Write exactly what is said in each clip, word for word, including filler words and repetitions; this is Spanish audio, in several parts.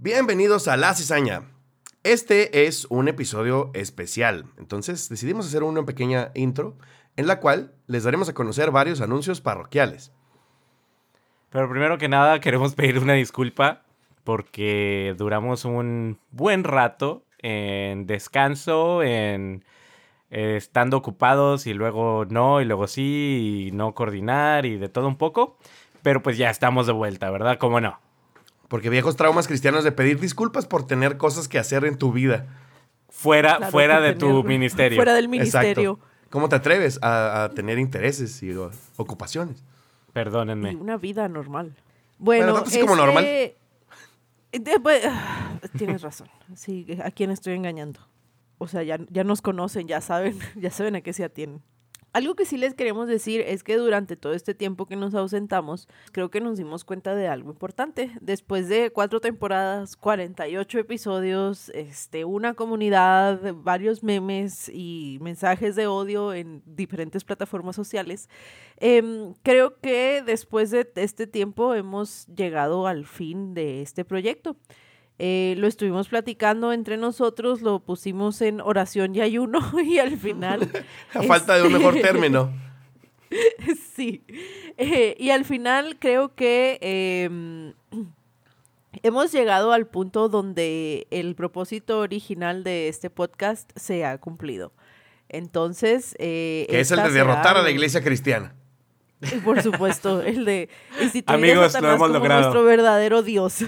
Bienvenidos a La Cizaña. Este es un episodio especial, entonces decidimos hacer una pequeña intro en la cual les daremos a conocer varios anuncios parroquiales. Pero primero que nada queremos pedir una disculpa porque duramos un buen rato en descanso, en eh, estando ocupados y luego no, y luego sí, y no coordinar y de todo un poco. Pero pues ya estamos de vuelta, ¿verdad? ¿Cómo no? Porque viejos traumas cristianos de pedir disculpas por tener cosas que hacer en tu vida. Fuera, Claro, fuera por de tu tener- ministerio. Fuera del ministerio. Exacto. ¿Cómo te atreves a, a tener intereses y o, ocupaciones? Perdónenme. Y una vida normal. Bueno, Bueno, tanto así como normal. eh, pues, ah, tienes razón. Sí, ¿a quién estoy engañando? O sea, ya, ya nos conocen, ya saben, ya saben a qué se atienen. Algo que sí les queremos decir es que durante todo este tiempo que nos ausentamos, creo que nos dimos cuenta de algo importante. Después de cuatro temporadas, cuarenta y ocho episodios, este, una comunidad, varios memes y mensajes de odio en diferentes plataformas sociales, eh, creo que después de este tiempo hemos llegado al fin de este proyecto. Eh, lo estuvimos platicando entre nosotros, lo pusimos en oración y ayuno y al final... A falta de un mejor este, término. Sí. Eh, y al final creo que eh, hemos llegado al punto donde el propósito original de este podcast se ha cumplido. Entonces... Eh, Que es el esta de derrotar será- a la iglesia cristiana. Y por supuesto, el de instituir Amigos, a Satanás lo hemos como logrado. nuestro verdadero Dios.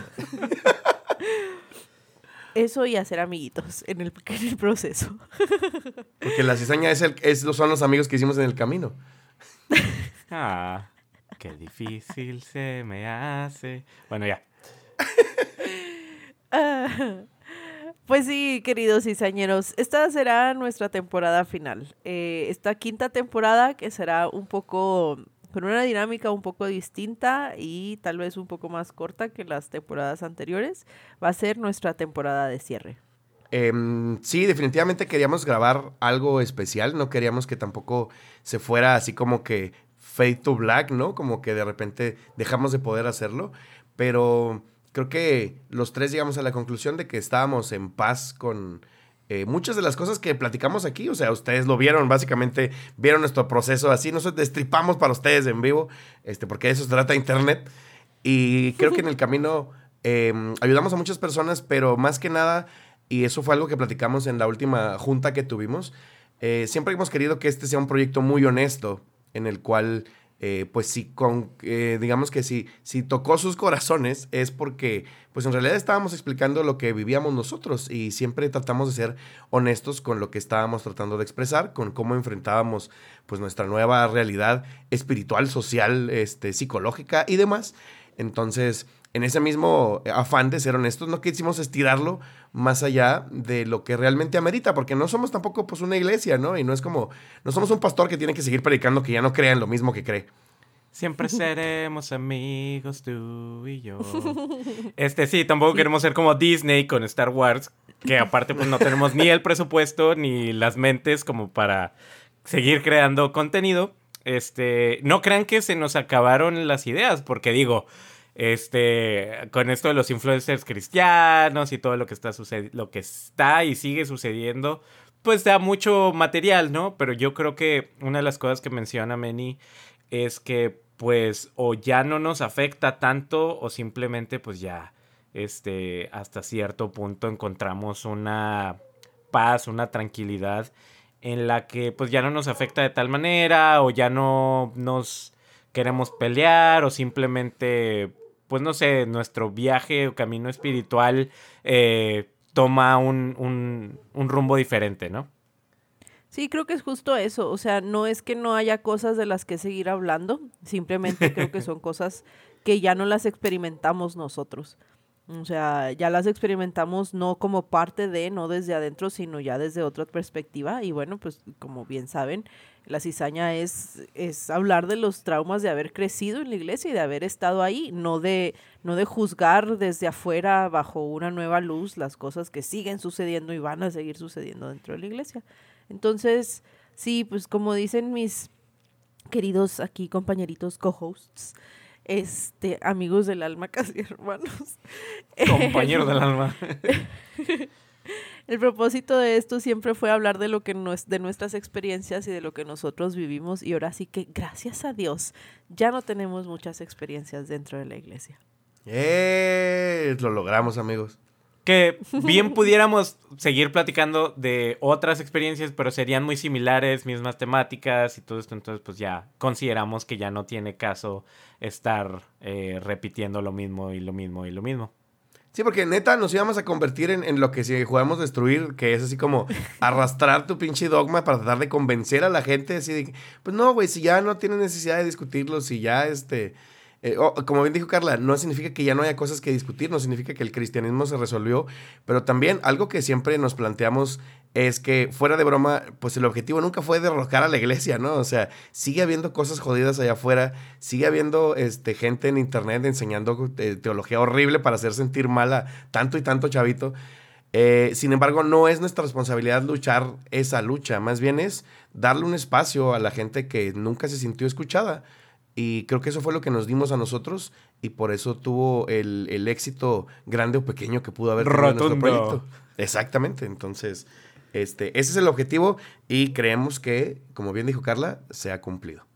Eso y hacer amiguitos en el, en el proceso. Porque la cizaña es el, es, son los amigos que hicimos en el camino. Ah, qué difícil se me hace. Bueno, ya. Ah, pues sí, queridos cizañeros, esta será nuestra temporada final. Eh, esta quinta temporada que será un poco, con una dinámica un poco distinta y tal vez un poco más corta que las temporadas anteriores, va a ser nuestra temporada de cierre. Eh, sí, definitivamente queríamos grabar algo especial. No queríamos que tampoco se fuera así como que fade to black, ¿no? Como que de repente dejamos de poder hacerlo. Pero creo que los tres llegamos a la conclusión de que estábamos en paz con eh, muchas de las cosas que platicamos aquí. O sea, ustedes lo vieron, básicamente vieron nuestro proceso así. Nosotros destripamos para ustedes en vivo, este, porque de eso se trata Internet. Y creo que en el camino eh, ayudamos a muchas personas, pero más que nada, y eso fue algo que platicamos en la última junta que tuvimos, eh, siempre hemos querido que este sea un proyecto muy honesto, en el cual... Eh, pues sí, con, eh, digamos que si, si tocó sus corazones es porque pues en realidad estábamos explicando lo que vivíamos nosotros y siempre tratamos de ser honestos con lo que estábamos tratando de expresar, con cómo enfrentábamos pues nuestra nueva realidad espiritual, social, este, psicológica y demás. Entonces, en ese mismo afán de ser honestos, no quisimos estirarlo más allá de lo que realmente amerita, porque no somos tampoco pues una iglesia, ¿no? Y no es como, no somos un pastor que tiene que seguir predicando que ya no crea en lo mismo que cree. Siempre seremos amigos tú y yo. Este sí, tampoco queremos ser como Disney con Star Wars, que aparte pues no tenemos ni el presupuesto ni las mentes como para seguir creando contenido. Este, no crean que se nos acabaron las ideas, porque digo, este, con esto de los influencers cristianos y todo lo que está sucedi- lo que está y sigue sucediendo, pues da mucho material, ¿no? Pero yo creo que una de las cosas que menciona Manny es que pues o ya no nos afecta tanto o simplemente pues ya este hasta cierto punto encontramos una paz, una tranquilidad en la que pues ya no nos afecta de tal manera o ya no nos queremos pelear o simplemente pues no sé, nuestro viaje o camino espiritual eh, toma un, un, un rumbo diferente, ¿no? Sí, creo que es justo eso. O sea, no es que no haya cosas de las que seguir hablando, simplemente creo que son cosas que ya no las experimentamos nosotros. O sea, ya las experimentamos no como parte de, no desde adentro, sino ya desde otra perspectiva. Y bueno, pues como bien saben, la cizaña es, es hablar de los traumas de haber crecido en la iglesia y de haber estado ahí, no de, no de juzgar desde afuera bajo una nueva luz las cosas que siguen sucediendo y van a seguir sucediendo dentro de la iglesia. Entonces, sí, pues como dicen mis queridos aquí compañeritos co-hosts, este, amigos del alma, casi hermanos. Compañeros del alma. El propósito de esto siempre fue hablar de lo que nos, de nuestras experiencias y de lo que nosotros vivimos, y ahora sí que, gracias a Dios, ya no tenemos muchas experiencias dentro de la iglesia. ¡Eh! Lo logramos, amigos. Que bien pudiéramos seguir platicando de otras experiencias, pero serían muy similares, mismas temáticas y todo esto. Entonces, pues ya consideramos que ya no tiene caso estar eh, repitiendo lo mismo y lo mismo y lo mismo. Sí, porque neta nos íbamos a convertir en, en lo que si jugamos Destruir, que es así como arrastrar tu pinche dogma para tratar de convencer a la gente. Así de, pues no, güey, si ya no tienes necesidad de discutirlo, si ya este... Eh, oh, como bien dijo Carla, no significa que ya no haya cosas que discutir, no significa que el cristianismo se resolvió, pero también algo que siempre nos planteamos es que, fuera de broma, pues el objetivo nunca fue derrocar a la iglesia, ¿no? O sea, sigue habiendo cosas jodidas allá afuera, sigue habiendo este, gente en internet enseñando eh, teología horrible para hacer sentir mal a tanto y tanto chavito. Eh, sin embargo, no es nuestra responsabilidad luchar esa lucha, más bien es darle un espacio a la gente que nunca se sintió escuchada. Y creo que eso fue lo que nos dimos a nosotros y por eso tuvo el, el éxito grande o pequeño que pudo haber tenido nuestro proyecto. Exactamente. Entonces, este, ese es el objetivo y creemos que, como bien dijo Carla, se ha cumplido.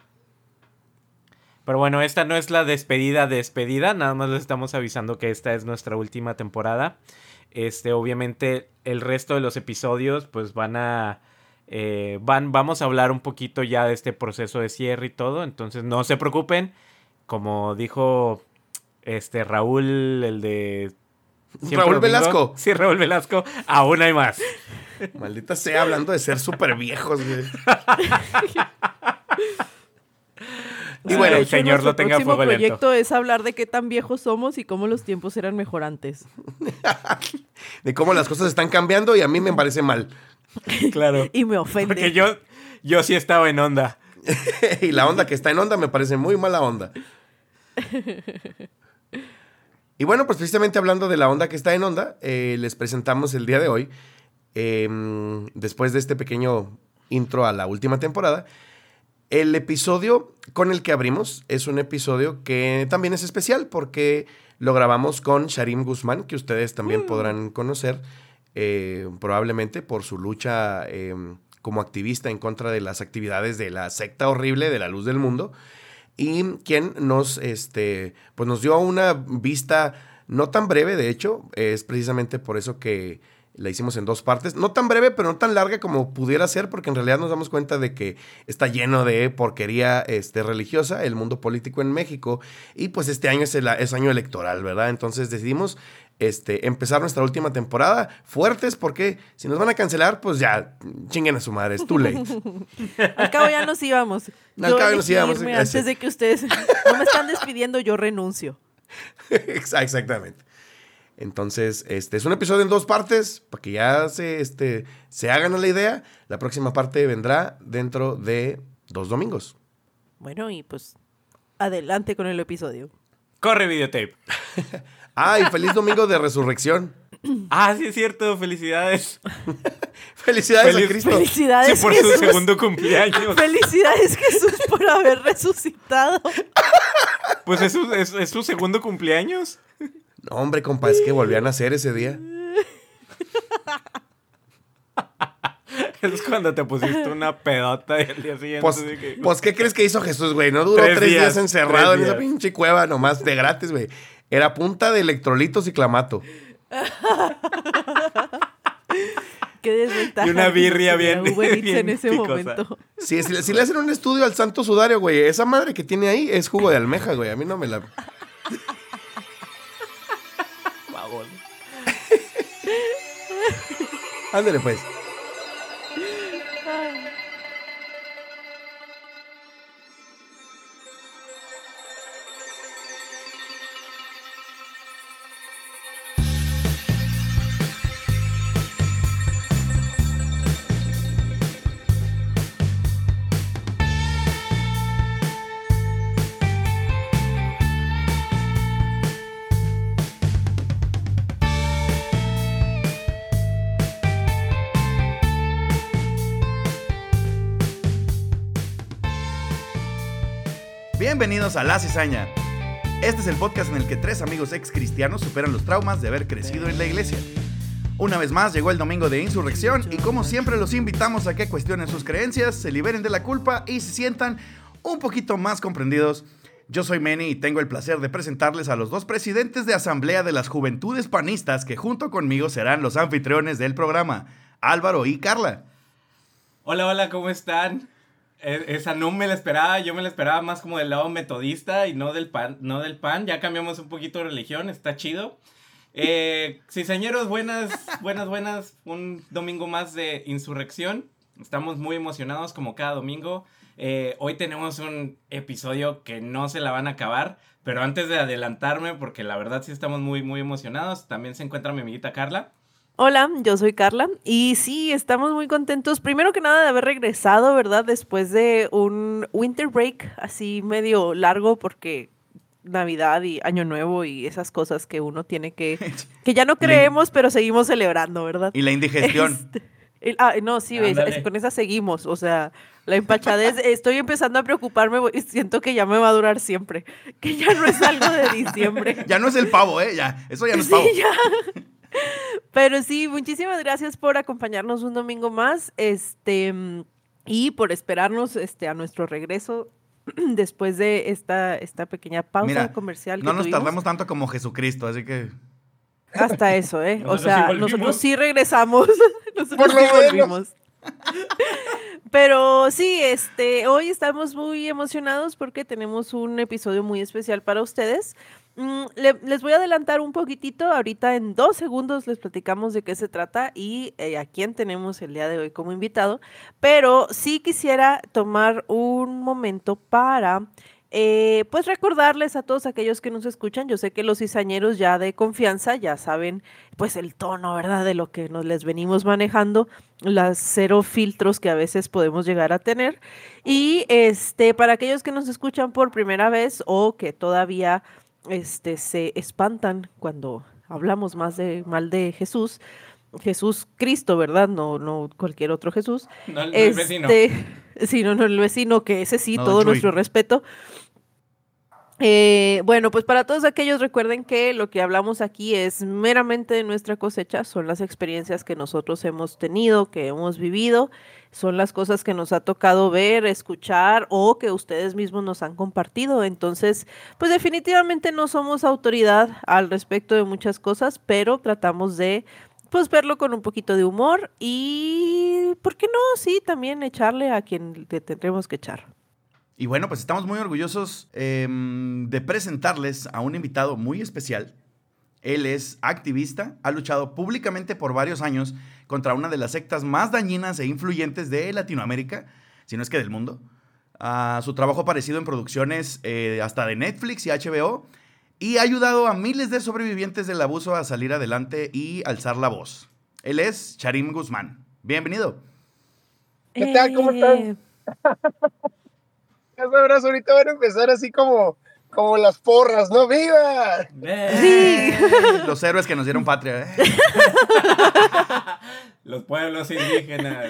Pero bueno, esta no es la despedida despedida, nada más les estamos avisando que esta es nuestra última temporada. Este, obviamente, el resto de los episodios, pues van a... Eh, van, vamos a hablar un poquito ya de este proceso de cierre y todo, entonces no se preocupen, como dijo este Raúl, el de Raúl Velasco. Sí, Raúl Velasco, aún hay más. Maldita sea, hablando de ser súper viejos, güey. Y bueno, el Señor lo tenga a fuego lento. El proyecto es hablar de qué tan viejos somos y cómo los tiempos eran mejorantes. De cómo las cosas están cambiando y a mí me parece mal. Claro. Y me ofende. Porque yo, yo sí estaba en onda. Y la onda que está en onda me parece muy mala onda. Y bueno, pues precisamente hablando de la onda que está en onda, eh, les presentamos el día de hoy, eh, después de este pequeño intro a la última temporada, el episodio con el que abrimos es un episodio que también es especial porque lo grabamos con Sharim Guzmán, que ustedes también mm. podrán conocer. Eh, probablemente por su lucha eh, como activista en contra de las actividades de la secta horrible de la Luz del Mundo, y quien nos, este, pues nos dio una vista no tan breve, de hecho, es precisamente por eso que la hicimos en dos partes, no tan breve, pero no tan larga como pudiera ser, porque en realidad nos damos cuenta de que está lleno de porquería este, religiosa, el mundo político en México, y pues este año es, el, es año electoral, ¿verdad? Entonces decidimos este, empezar nuestra última temporada fuertes, porque si nos van a cancelar, pues ya, chinguen a su madre, es too late. Al cabo ya nos íbamos. Al cabo ya nos íbamos. Antes de que ustedes no me están despidiendo, yo renuncio. Exactamente. Entonces, este es un episodio en dos partes, para que ya se, este, se hagan a la idea. La próxima parte vendrá dentro de dos domingos. Bueno, y pues, adelante con el episodio. Corre, videotape. ¡Ay, feliz domingo de resurrección! Ah, sí es cierto, felicidades. Felicidades Feliz, a Cristo. Felicidades, sí, por Jesús. su segundo cumpleaños. Felicidades, Jesús, por haber resucitado. Pues es su, es, es su segundo cumpleaños. No, hombre, compa, es que volví a nacer ese día. Es cuando te pusiste una pedota y al día siguiente... Pues, que... pues, ¿qué crees que hizo Jesús, güey? No duró tres, tres días, días encerrado tres en días. Esa pinche cueva nomás de gratis, güey. Era punta de electrolitos y clamato. Qué desventaja. Y una birria bien, bien en ese picosa. momento. Sí, si, si le hacen un estudio al santo sudario, güey, esa madre que tiene ahí es jugo de almeja, güey. A mí no me la... Ándale, pues. Bienvenidos a La Cizaña, Este es el podcast en el que tres amigos ex cristianos superan los traumas de haber crecido en la iglesia. Una vez más llegó el domingo de Insurrección y como siempre los invitamos a que cuestionen sus creencias, se liberen de la culpa y se sientan un poquito más comprendidos. Yo soy Manny y tengo el placer de presentarles a los dos presidentes de Asamblea de las Juventudes Panistas que junto conmigo serán los anfitriones del programa, Álvaro y Carla. Hola, hola, ¿cómo están? Esa no me la esperaba, yo me la esperaba más como del lado metodista y no del pan, no del pan. Ya cambiamos un poquito de religión, está chido. Eh, sí, señoros, buenas, buenas, buenas. Un domingo más de Insurrección. Estamos muy emocionados como cada domingo. Eh, hoy tenemos un episodio que no se la van a acabar, pero antes de adelantarme, porque la verdad sí estamos muy, muy emocionados, también se encuentra mi amiguita Carla. Hola, yo soy Carla y sí, estamos muy contentos, primero que nada de haber regresado, ¿verdad? Después de un winter break así medio largo porque Navidad y Año Nuevo y esas cosas que uno tiene que, que ya no creemos, pero seguimos celebrando, ¿verdad? Y la indigestión. Este, el, ah, no, sí, es, es, con esa seguimos, o sea, la empachadez, estoy empezando a preocuparme y siento que ya me va a durar siempre, que ya no es algo de diciembre. Ya no es el pavo, ¿eh? Ya, eso ya no es sí, pavo. Ya. Pero sí, muchísimas gracias por acompañarnos un domingo más, este, y por esperarnos este, a nuestro regreso después de esta, esta pequeña pausa Mira, comercial que no nos tuvimos. Tardamos tanto como Jesucristo, así que... Hasta eso, ¿eh? Nosotros o sea, sí nosotros sí regresamos, nosotros sí volvimos. Pero sí, este, hoy estamos muy emocionados porque tenemos un episodio muy especial para ustedes. Mm, le, les voy a adelantar un poquitito, ahorita en dos segundos les platicamos de qué se trata y eh, a quién tenemos el día de hoy como invitado, pero sí quisiera tomar un momento para... Eh, pues recordarles a todos aquellos que nos escuchan, yo sé que los cizañeros ya de confianza ya saben pues el tono, ¿verdad? De lo que nos les venimos manejando, las cero filtros que a veces podemos llegar a tener. Y este, para aquellos que nos escuchan por primera vez o que todavía este, se espantan cuando hablamos más de mal de Jesús, Jesús Cristo, ¿verdad? No, no cualquier otro Jesús. No, no este, el vecino. Sí, no, no el vecino, que ese sí, no, todo nuestro respeto. Eh, bueno, pues para todos aquellos recuerden que lo que hablamos aquí es meramente de nuestra cosecha, son las experiencias que nosotros hemos tenido, que hemos vivido, son las cosas que nos ha tocado ver, escuchar o que ustedes mismos nos han compartido. Entonces, pues definitivamente no somos autoridad al respecto de muchas cosas, pero tratamos de pues verlo con un poquito de humor y, ¿por qué no? Sí, también echarle a quien le tendremos que echar. Y bueno, pues estamos muy orgullosos eh, de presentarles a un invitado muy especial. Él es activista, ha luchado públicamente por varios años contra una de las sectas más dañinas e influyentes de Latinoamérica, si no es que del mundo. Uh, su trabajo ha aparecido en producciones eh, hasta de Netflix y H B O y ha ayudado a miles de sobrevivientes del abuso a salir adelante y alzar la voz. Él es Charim Guzmán. Bienvenido. ¿Qué tal? ¿Cómo están? Ya sabrás, ahorita van a empezar así como, como las porras, ¿no? ¡Viva! Sí. Los héroes que nos dieron patria, ¿eh? Los pueblos indígenas.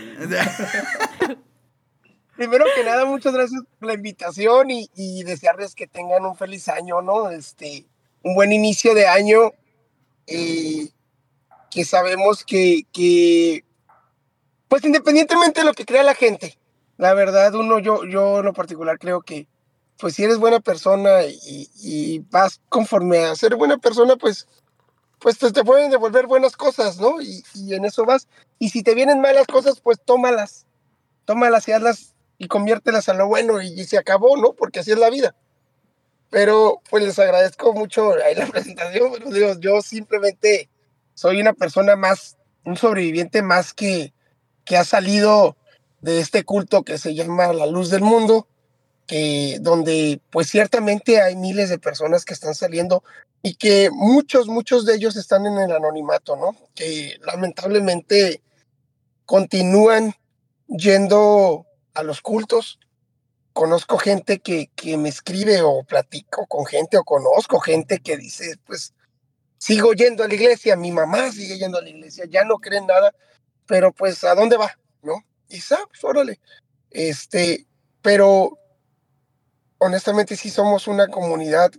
Primero que nada, muchas gracias por la invitación y, y desearles que tengan un feliz año, ¿no? Este, un buen inicio de año, eh, que sabemos que, que, pues independientemente de lo que crea la gente, la verdad, uno, yo, yo en lo particular creo que, pues si eres buena persona y, y vas conforme a ser buena persona, pues, pues te, te pueden devolver buenas cosas, ¿no? Y, y en eso vas. Y si te vienen malas cosas, pues tómalas, tómalas y hazlas y conviértelas a lo bueno y, y se acabó, ¿no? Porque así es la vida. Pero, pues les agradezco mucho ahí la presentación, pero digo, yo simplemente soy una persona más, un sobreviviente más que, que ha salido de este culto que se llama La Luz del Mundo, que donde pues ciertamente hay miles de personas que están saliendo y que muchos, muchos de ellos están en el anonimato, ¿no? Que lamentablemente continúan yendo a los cultos. Conozco gente que, que me escribe o platico con gente o conozco gente que dice, pues sigo yendo a la iglesia, mi mamá sigue yendo a la iglesia, ya no creen nada, pero pues ¿a dónde va? ¿No? Y sabes, órale. Este, pero honestamente sí somos una comunidad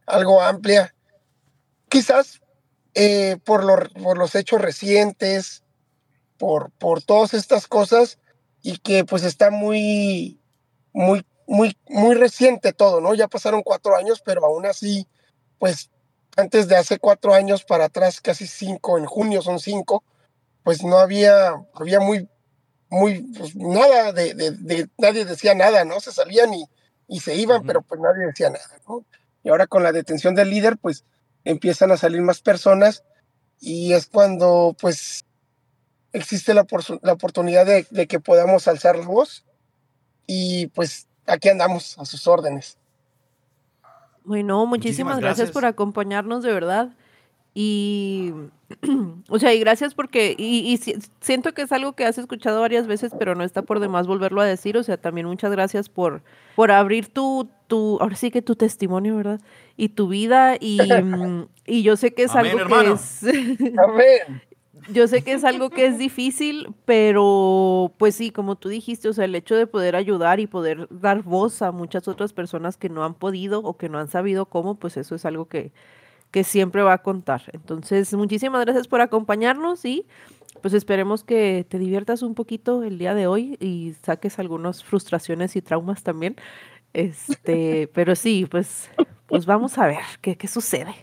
algo amplia. Quizás eh, por, lo, por los hechos recientes, por, por todas estas cosas, y que pues está muy, muy, muy, muy reciente todo, ¿no? Ya pasaron cuatro años, pero aún así, pues antes de hace cuatro años para atrás, casi cinco, en junio son cinco, pues no había, había muy, muy, pues nada, de, de, de- nadie decía nada, ¿no? Se salían y, y se iban, Ujú. pero pues nadie decía nada, ¿no? Y ahora con la detención del líder, pues empiezan a salir más personas y es cuando, pues, existe la, porsu- la oportunidad de, de que podamos alzar la voz y pues aquí andamos a sus órdenes. Bueno, Muchísimas muchísimas gracias por gracias. acompañarnos, de verdad. Y, o sea, y gracias porque, y, y si- siento que es algo que has escuchado varias veces, pero no está por demás volverlo a decir. O sea, también muchas gracias por, por abrir tu, tu, ahora sí que tu testimonio, ¿verdad? Y tu vida. Y, mm, y yo sé que es Amén, algo que hermano. es, Amén. yo sé que es algo que es difícil, pero pues sí, como tú dijiste, o sea, el hecho de poder ayudar y poder dar voz a muchas otras personas que no han podido o que no han sabido cómo, pues eso es algo que, que siempre va a contar. Entonces, muchísimas gracias por acompañarnos y pues esperemos que te diviertas un poquito el día de hoy y saques algunas frustraciones y traumas también. Este, pero sí, pues, pues vamos a ver qué, qué sucede.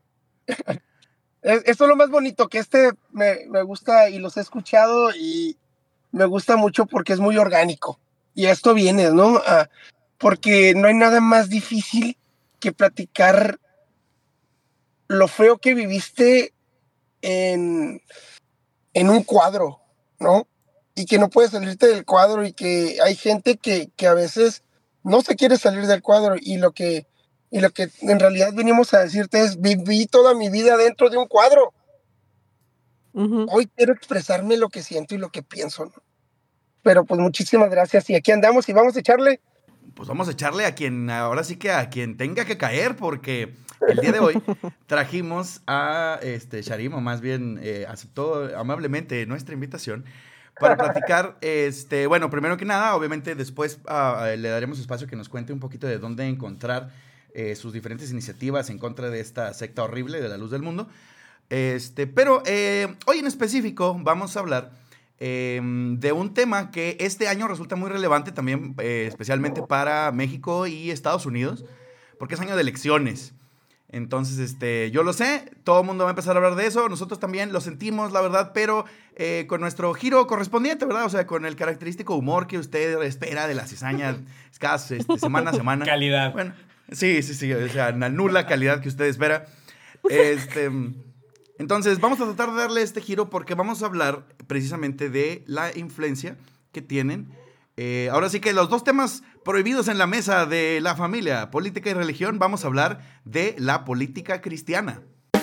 Es- Esto es lo más bonito, que este me, me gusta y los he escuchado y me gusta mucho porque es muy orgánico. Y a esto viene, ¿no? Ah, porque no hay nada más difícil que platicar lo feo que viviste en, en un cuadro, ¿no? Y que no puedes salirte del cuadro y que hay gente que, que a veces no se quiere salir del cuadro y lo que, y lo que en realidad venimos a decirte es, viví toda mi vida dentro de un cuadro. Ujú. Hoy quiero expresarme lo que siento y lo que pienso, ¿no? Pero pues muchísimas gracias y aquí andamos y vamos a echarle. Pues vamos a echarle a quien, ahora sí que a quien tenga que caer, porque el día de hoy trajimos a este Sharim, o más bien eh, aceptó amablemente nuestra invitación para platicar, este, bueno, primero que nada, obviamente después ah, le daremos espacio que nos cuente un poquito de dónde encontrar eh, sus diferentes iniciativas en contra de esta secta horrible de la luz del mundo. Este, pero eh, hoy en específico vamos a hablar eh, de un tema que este año resulta muy relevante también, eh, especialmente para México y Estados Unidos, porque es año de elecciones. Entonces, este, yo lo sé, todo el mundo va a empezar a hablar de eso, nosotros también lo sentimos, la verdad, pero eh, con nuestro giro correspondiente, ¿verdad? O sea, con el característico humor que usted espera de la cizaña cada este, semana a semana. Calidad. Bueno, sí, sí, sí, o sea, la nula calidad que usted espera. Este... Entonces, vamos a tratar de darle este giro porque vamos a hablar precisamente de la influencia que tienen. Eh, ahora sí que los dos temas prohibidos en la mesa de la familia, política y religión, vamos a hablar de la política cristiana.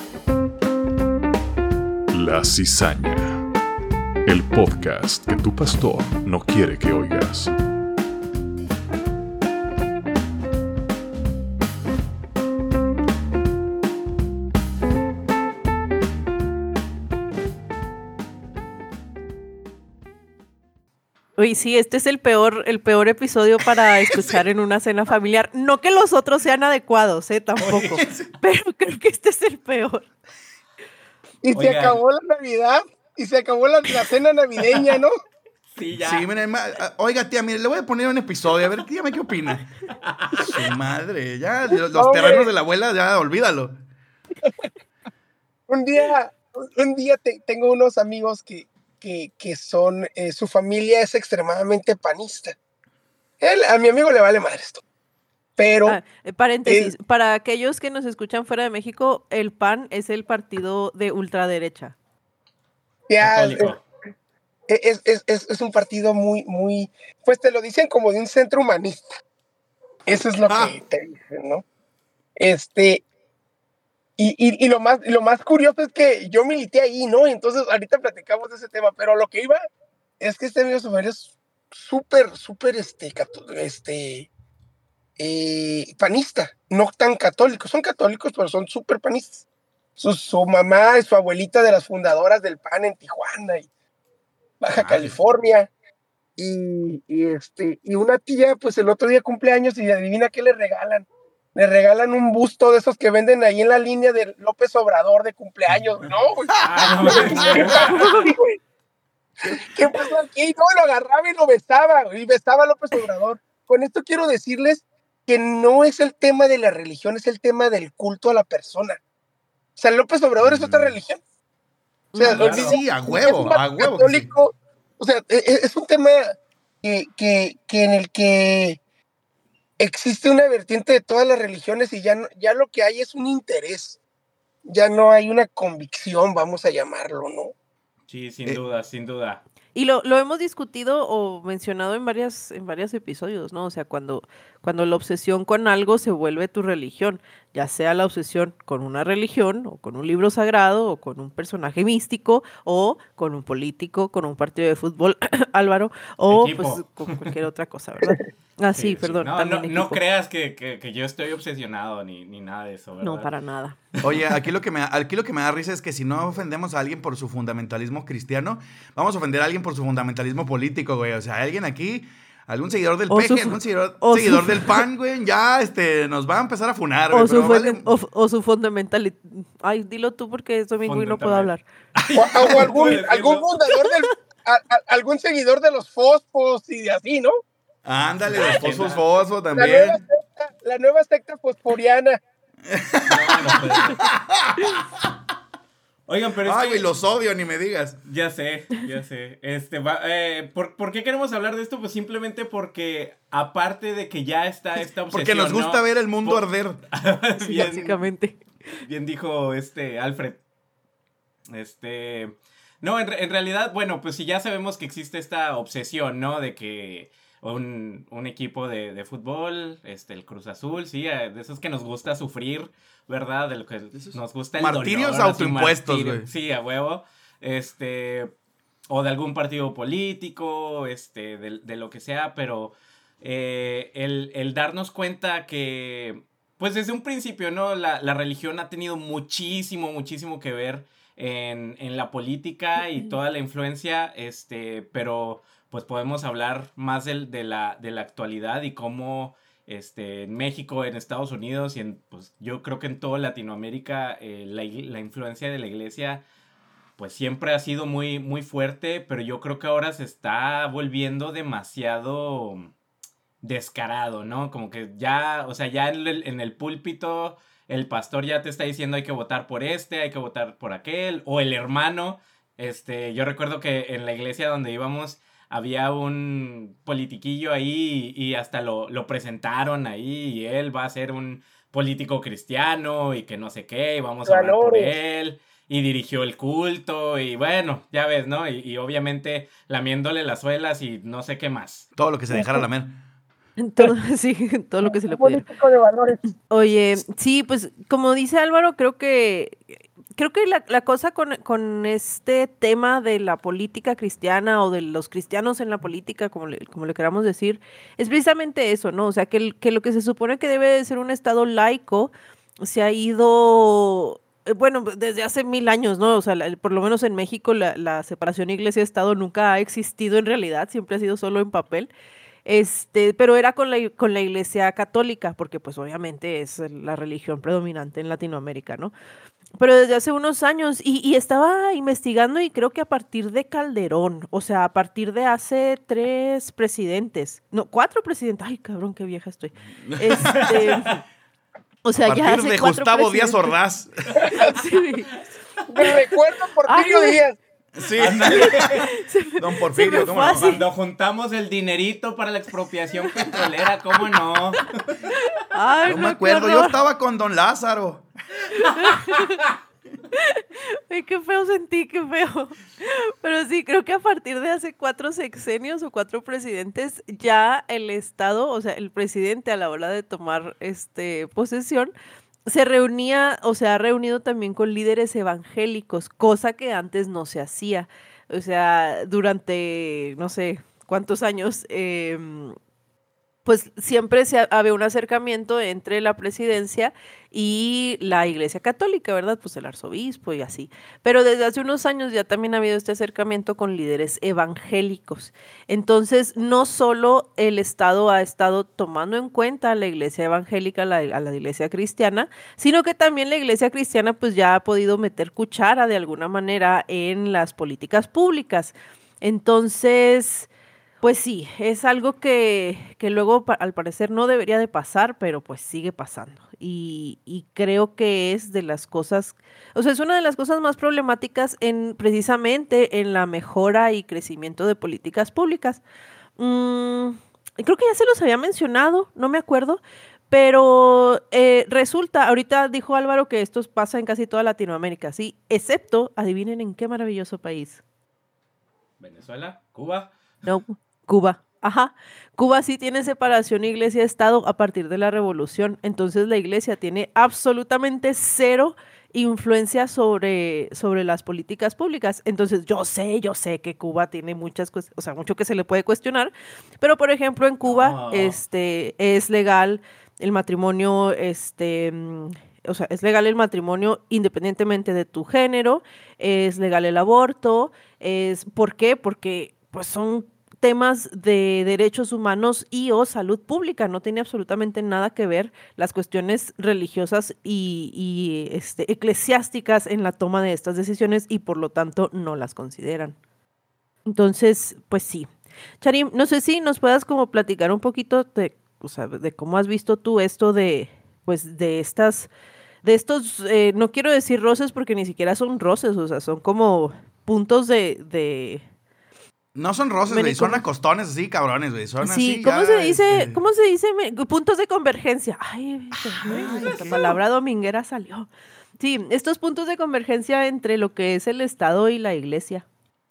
La Cizaña, el podcast que tu pastor no quiere que oigas. Uy, sí, este es el peor, el peor episodio para escuchar en una cena familiar. No que los otros sean adecuados, ¿eh? Tampoco. Pero creo que este es el peor. Y se Oigan. acabó la Navidad y se acabó la, la cena navideña, ¿no? Sí, ya. Sí, miren, ma- ah, oiga, tía, mire, le voy a poner un episodio, a ver, dígame qué opina. Su madre, ya, los, los Hombre. terrenos de la abuela, ya, olvídalo. Un día, un día te- tengo unos amigos que, que, que son, eh, su familia es extremadamente panista. Él, a mi amigo le vale madre esto. Pero Ah, eh, paréntesis, para aquellos que nos escuchan fuera de México, el P A N es el partido de ultraderecha. ya Católico. eh, es, es, es, es un partido muy, muy, pues te lo dicen como de un centro humanista. Eso es lo Ah. que te dicen, ¿no? Este, y, y, y lo más, lo más curioso es que yo milité ahí, ¿no? Entonces ahorita platicamos de ese tema, pero lo que iba es que este amigo Sofía es súper, súper, este, cató- este, eh, panista, no tan católicos, son católicos, pero son súper panistas. Su, su mamá es su abuelita de las fundadoras del P A N en Tijuana y Baja Madres. California. Y, y, este, y una tía, pues el otro día cumpleaños y adivina qué le regalan. le regalan un busto de esos que venden ahí en la línea de López Obrador de cumpleaños, ¿no? Güey. Ah, no, ¿Qué pasó aquí, güey? ¿Qué pasó aquí? No, lo agarraba y lo besaba, güey, y besaba a López Obrador. Con esto quiero decirles que no es el tema de la religión, es el tema del culto a la persona. O sea, López Obrador es otra religión. O sea, Claro. olviden- Sí, a huevo, es a huevo que sí. católico. O sea, e- e- es un tema que, que, que en el que existe una vertiente de todas las religiones y ya, no- ya lo que hay es un interés. Ya no hay una convicción, vamos a llamarlo, ¿no? Sí, sin Eh, duda, sin duda. Y lo, lo hemos discutido o mencionado en varias, en varios episodios, ¿no? O sea, cuando, cuando la obsesión con algo se vuelve tu religión, ya sea la obsesión con una religión, o con un libro sagrado, o con un personaje místico, o con un político, con un partido de fútbol, Álvaro, o Equipo. pues con cualquier otra cosa, ¿verdad? Ah, sí, Sí, perdón. No, también no, no equipo. creas que, que, que yo estoy obsesionado ni, ni nada de eso, ¿verdad? No, para nada. Oye, aquí lo, que me, aquí lo que me da risa es que si no ofendemos a alguien por su fundamentalismo cristiano, vamos a ofender a alguien por su fundamentalismo político, güey. O sea, alguien aquí, algún seguidor del O P G, su fu- algún seguidor, o su seguidor fu- del P A N, güey, ya este, nos va a empezar a funar, güey. O su, pero funde- vale- o, o su fundamental. Ay, dilo tú porque es domingo y no puedo hablar. O, o algún, Puedes decirlo. algún fundador del, a- a- algún seguidor de los fosfos y de así, ¿no? Ándale, los fosfos fosfos La también. nueva secta, la nueva secta fosforiana. No, no puede ser. Oigan, pero es Ay, que... güey, los odio, ni me digas. Ya sé, ya sé. Este, va- eh, ¿por, por qué queremos hablar de esto? Pues simplemente porque, aparte de que ya está esta obsesión, Porque nos gusta ¿no? ver el mundo Por- arder. Sí, bien, básicamente. bien dijo este Alfred. Este... No, en, re- en realidad, bueno, pues si ya sabemos que existe esta obsesión, ¿no? De que un, un equipo de, de fútbol, este, el Cruz Azul, sí, eh, de esos que nos gusta sufrir, ¿verdad? De lo que nos gusta el martirios dolor, así, autoimpuestos, martirio. güey. Sí, a huevo. Este, o de algún partido político, este, de, de lo que sea, pero eh, el, el darnos cuenta que, pues desde un principio, ¿no? La, la religión ha tenido muchísimo, muchísimo que ver en, en la política y toda la influencia, este, pero pues podemos hablar más del- de, la, de la actualidad y cómo este, en México, en Estados Unidos y en, pues yo creo que en toda Latinoamérica eh, la, ig- la influencia de la iglesia pues siempre ha sido muy, muy fuerte, pero yo creo que ahora se está volviendo demasiado descarado, ¿no? Como que ya, o sea, ya en el, en el púlpito el pastor ya te está diciendo hay que votar por este, hay que votar por aquel, o el hermano, este, yo recuerdo que en la iglesia donde íbamos había un politiquillo ahí y, y hasta lo, lo presentaron ahí y él va a ser un político cristiano y que no sé qué, y vamos a hablar por Valores. él, y dirigió el culto, y bueno, ya ves, ¿no? Y, y obviamente lamiéndole las suelas y no sé qué más. Todo lo que se dejara lamer. Todo, sí, todo lo que se le Un pudiera. político de valores. Oye, sí, pues como dice Álvaro, creo que creo que la, la cosa con, con este tema de la política cristiana o de los cristianos en la política, como le, como le queramos decir, es precisamente eso, ¿no? O sea, que, el- que lo que se supone que debe de ser un estado laico se ha ido, eh, bueno, desde hace mil años, ¿no? O sea, la- por lo menos en México la, la separación iglesia-estado nunca ha existido en realidad, siempre ha sido solo en papel. Este, pero era con la, con la iglesia católica, porque pues obviamente es la religión predominante en Latinoamérica, ¿no? Pero desde hace unos años, y, y estaba investigando y creo que a partir de Calderón, o sea, a partir de hace tres presidentes, no, cuatro presidentes, ay cabrón, qué vieja estoy. Este, o sea, A ya partir hace de cuatro Gustavo Díaz presidentes. Ordaz. Sí. Me recuerdo Porfirio Ay, Díaz. Sí. Don Se Porfirio, me ¿cómo fue no? así. Cuando juntamos el dinerito para la expropiación petrolera, ¿cómo no? Ay, No me no, qué acuerdo, yo horror. estaba con Don Lázaro. Ay, qué feo sentí, qué feo. Pero sí, creo que a partir de hace cuatro sexenios o cuatro presidentes, ya el Estado, o sea, el presidente a la hora de tomar este posesión, se reunía o se ha reunido también con líderes evangélicos, cosa que antes no se hacía. O sea, durante no sé cuántos años, em, pues siempre se ha- había un acercamiento entre la presidencia y la Iglesia Católica, ¿verdad? Pues el arzobispo y así. Pero desde hace unos años ya también ha habido este acercamiento con líderes evangélicos. Entonces, no solo el Estado ha estado tomando en cuenta a la Iglesia evangélica, a la, a la Iglesia cristiana, sino que también la Iglesia cristiana pues ya ha podido meter cuchara de alguna manera en las políticas públicas. Entonces, pues sí, es algo que, que luego pa- al parecer no debería de pasar, pero pues sigue pasando. Y, y creo que es de las cosas, o sea, es una de las cosas más problemáticas en precisamente en la mejora y crecimiento de políticas públicas. Mm, creo que ya se los había mencionado, no me acuerdo, pero eh, resulta, ahorita dijo Álvaro que esto pasa en casi toda Latinoamérica, sí, excepto, adivinen en qué maravilloso país. Venezuela, Cuba. No, Cuba. Ajá. Cuba sí tiene separación iglesia-estado a partir de la revolución. Entonces la iglesia tiene absolutamente cero influencia sobre, sobre las políticas públicas. Entonces yo sé, yo sé que Cuba tiene muchas cosas, o sea, mucho que se le puede cuestionar, pero por ejemplo en Cuba No. este, es legal el matrimonio, este, mm, o sea, es legal el matrimonio independientemente de tu género, es legal el aborto, es, ¿por qué? Porque pues son temas de derechos humanos y o salud pública, no tiene absolutamente nada que ver las cuestiones religiosas y, y, este, eclesiásticas en la toma de estas decisiones y por lo tanto no las consideran. Entonces, pues sí. Charim, no sé si nos puedas como platicar un poquito de, o sea, de cómo has visto tú esto de, pues, de estas, de estos, eh, no quiero decir roces porque ni siquiera son roces, o sea, son como puntos de, de No son roces, Meni, güey, son ¿cómo? acostones así, cabrones, güey. Son Sí, así ¿cómo ya, se dice? este, ¿Cómo se dice? Me- puntos de convergencia. Ay, Ay, la ¿qué? palabra dominguera salió. Sí, estos puntos de convergencia entre lo que es el Estado y la Iglesia.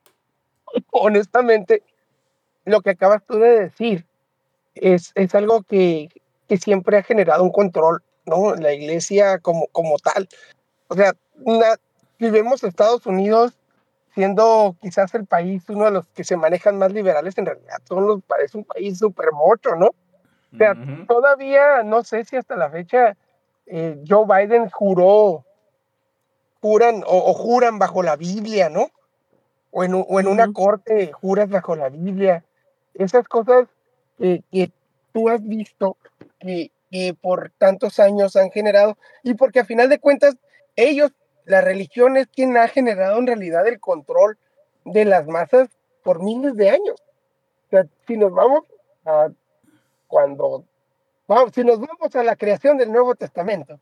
Honestamente, lo que acabas tú de decir es, es algo que, que siempre ha generado un control, ¿no? La iglesia como, como tal. O sea, na- si vemos a Estados Unidos siendo quizás el país, uno de los que se manejan más liberales, en realidad son los, es un país súper mocho, ¿no? O sea, Ujú. todavía no sé si hasta la fecha eh, Joe Biden juró, juran o, o juran bajo la Biblia, ¿no? O en, u- o en una Ujú. corte juras bajo la Biblia. Esas cosas que, que tú has visto que, que por tantos años han generado, y porque a final de cuentas, ellos, la religión es quien ha generado en realidad el control de las masas por miles de años. O sea, si nos vamos a cuando, vamos, si nos vamos a la creación del Nuevo Testamento,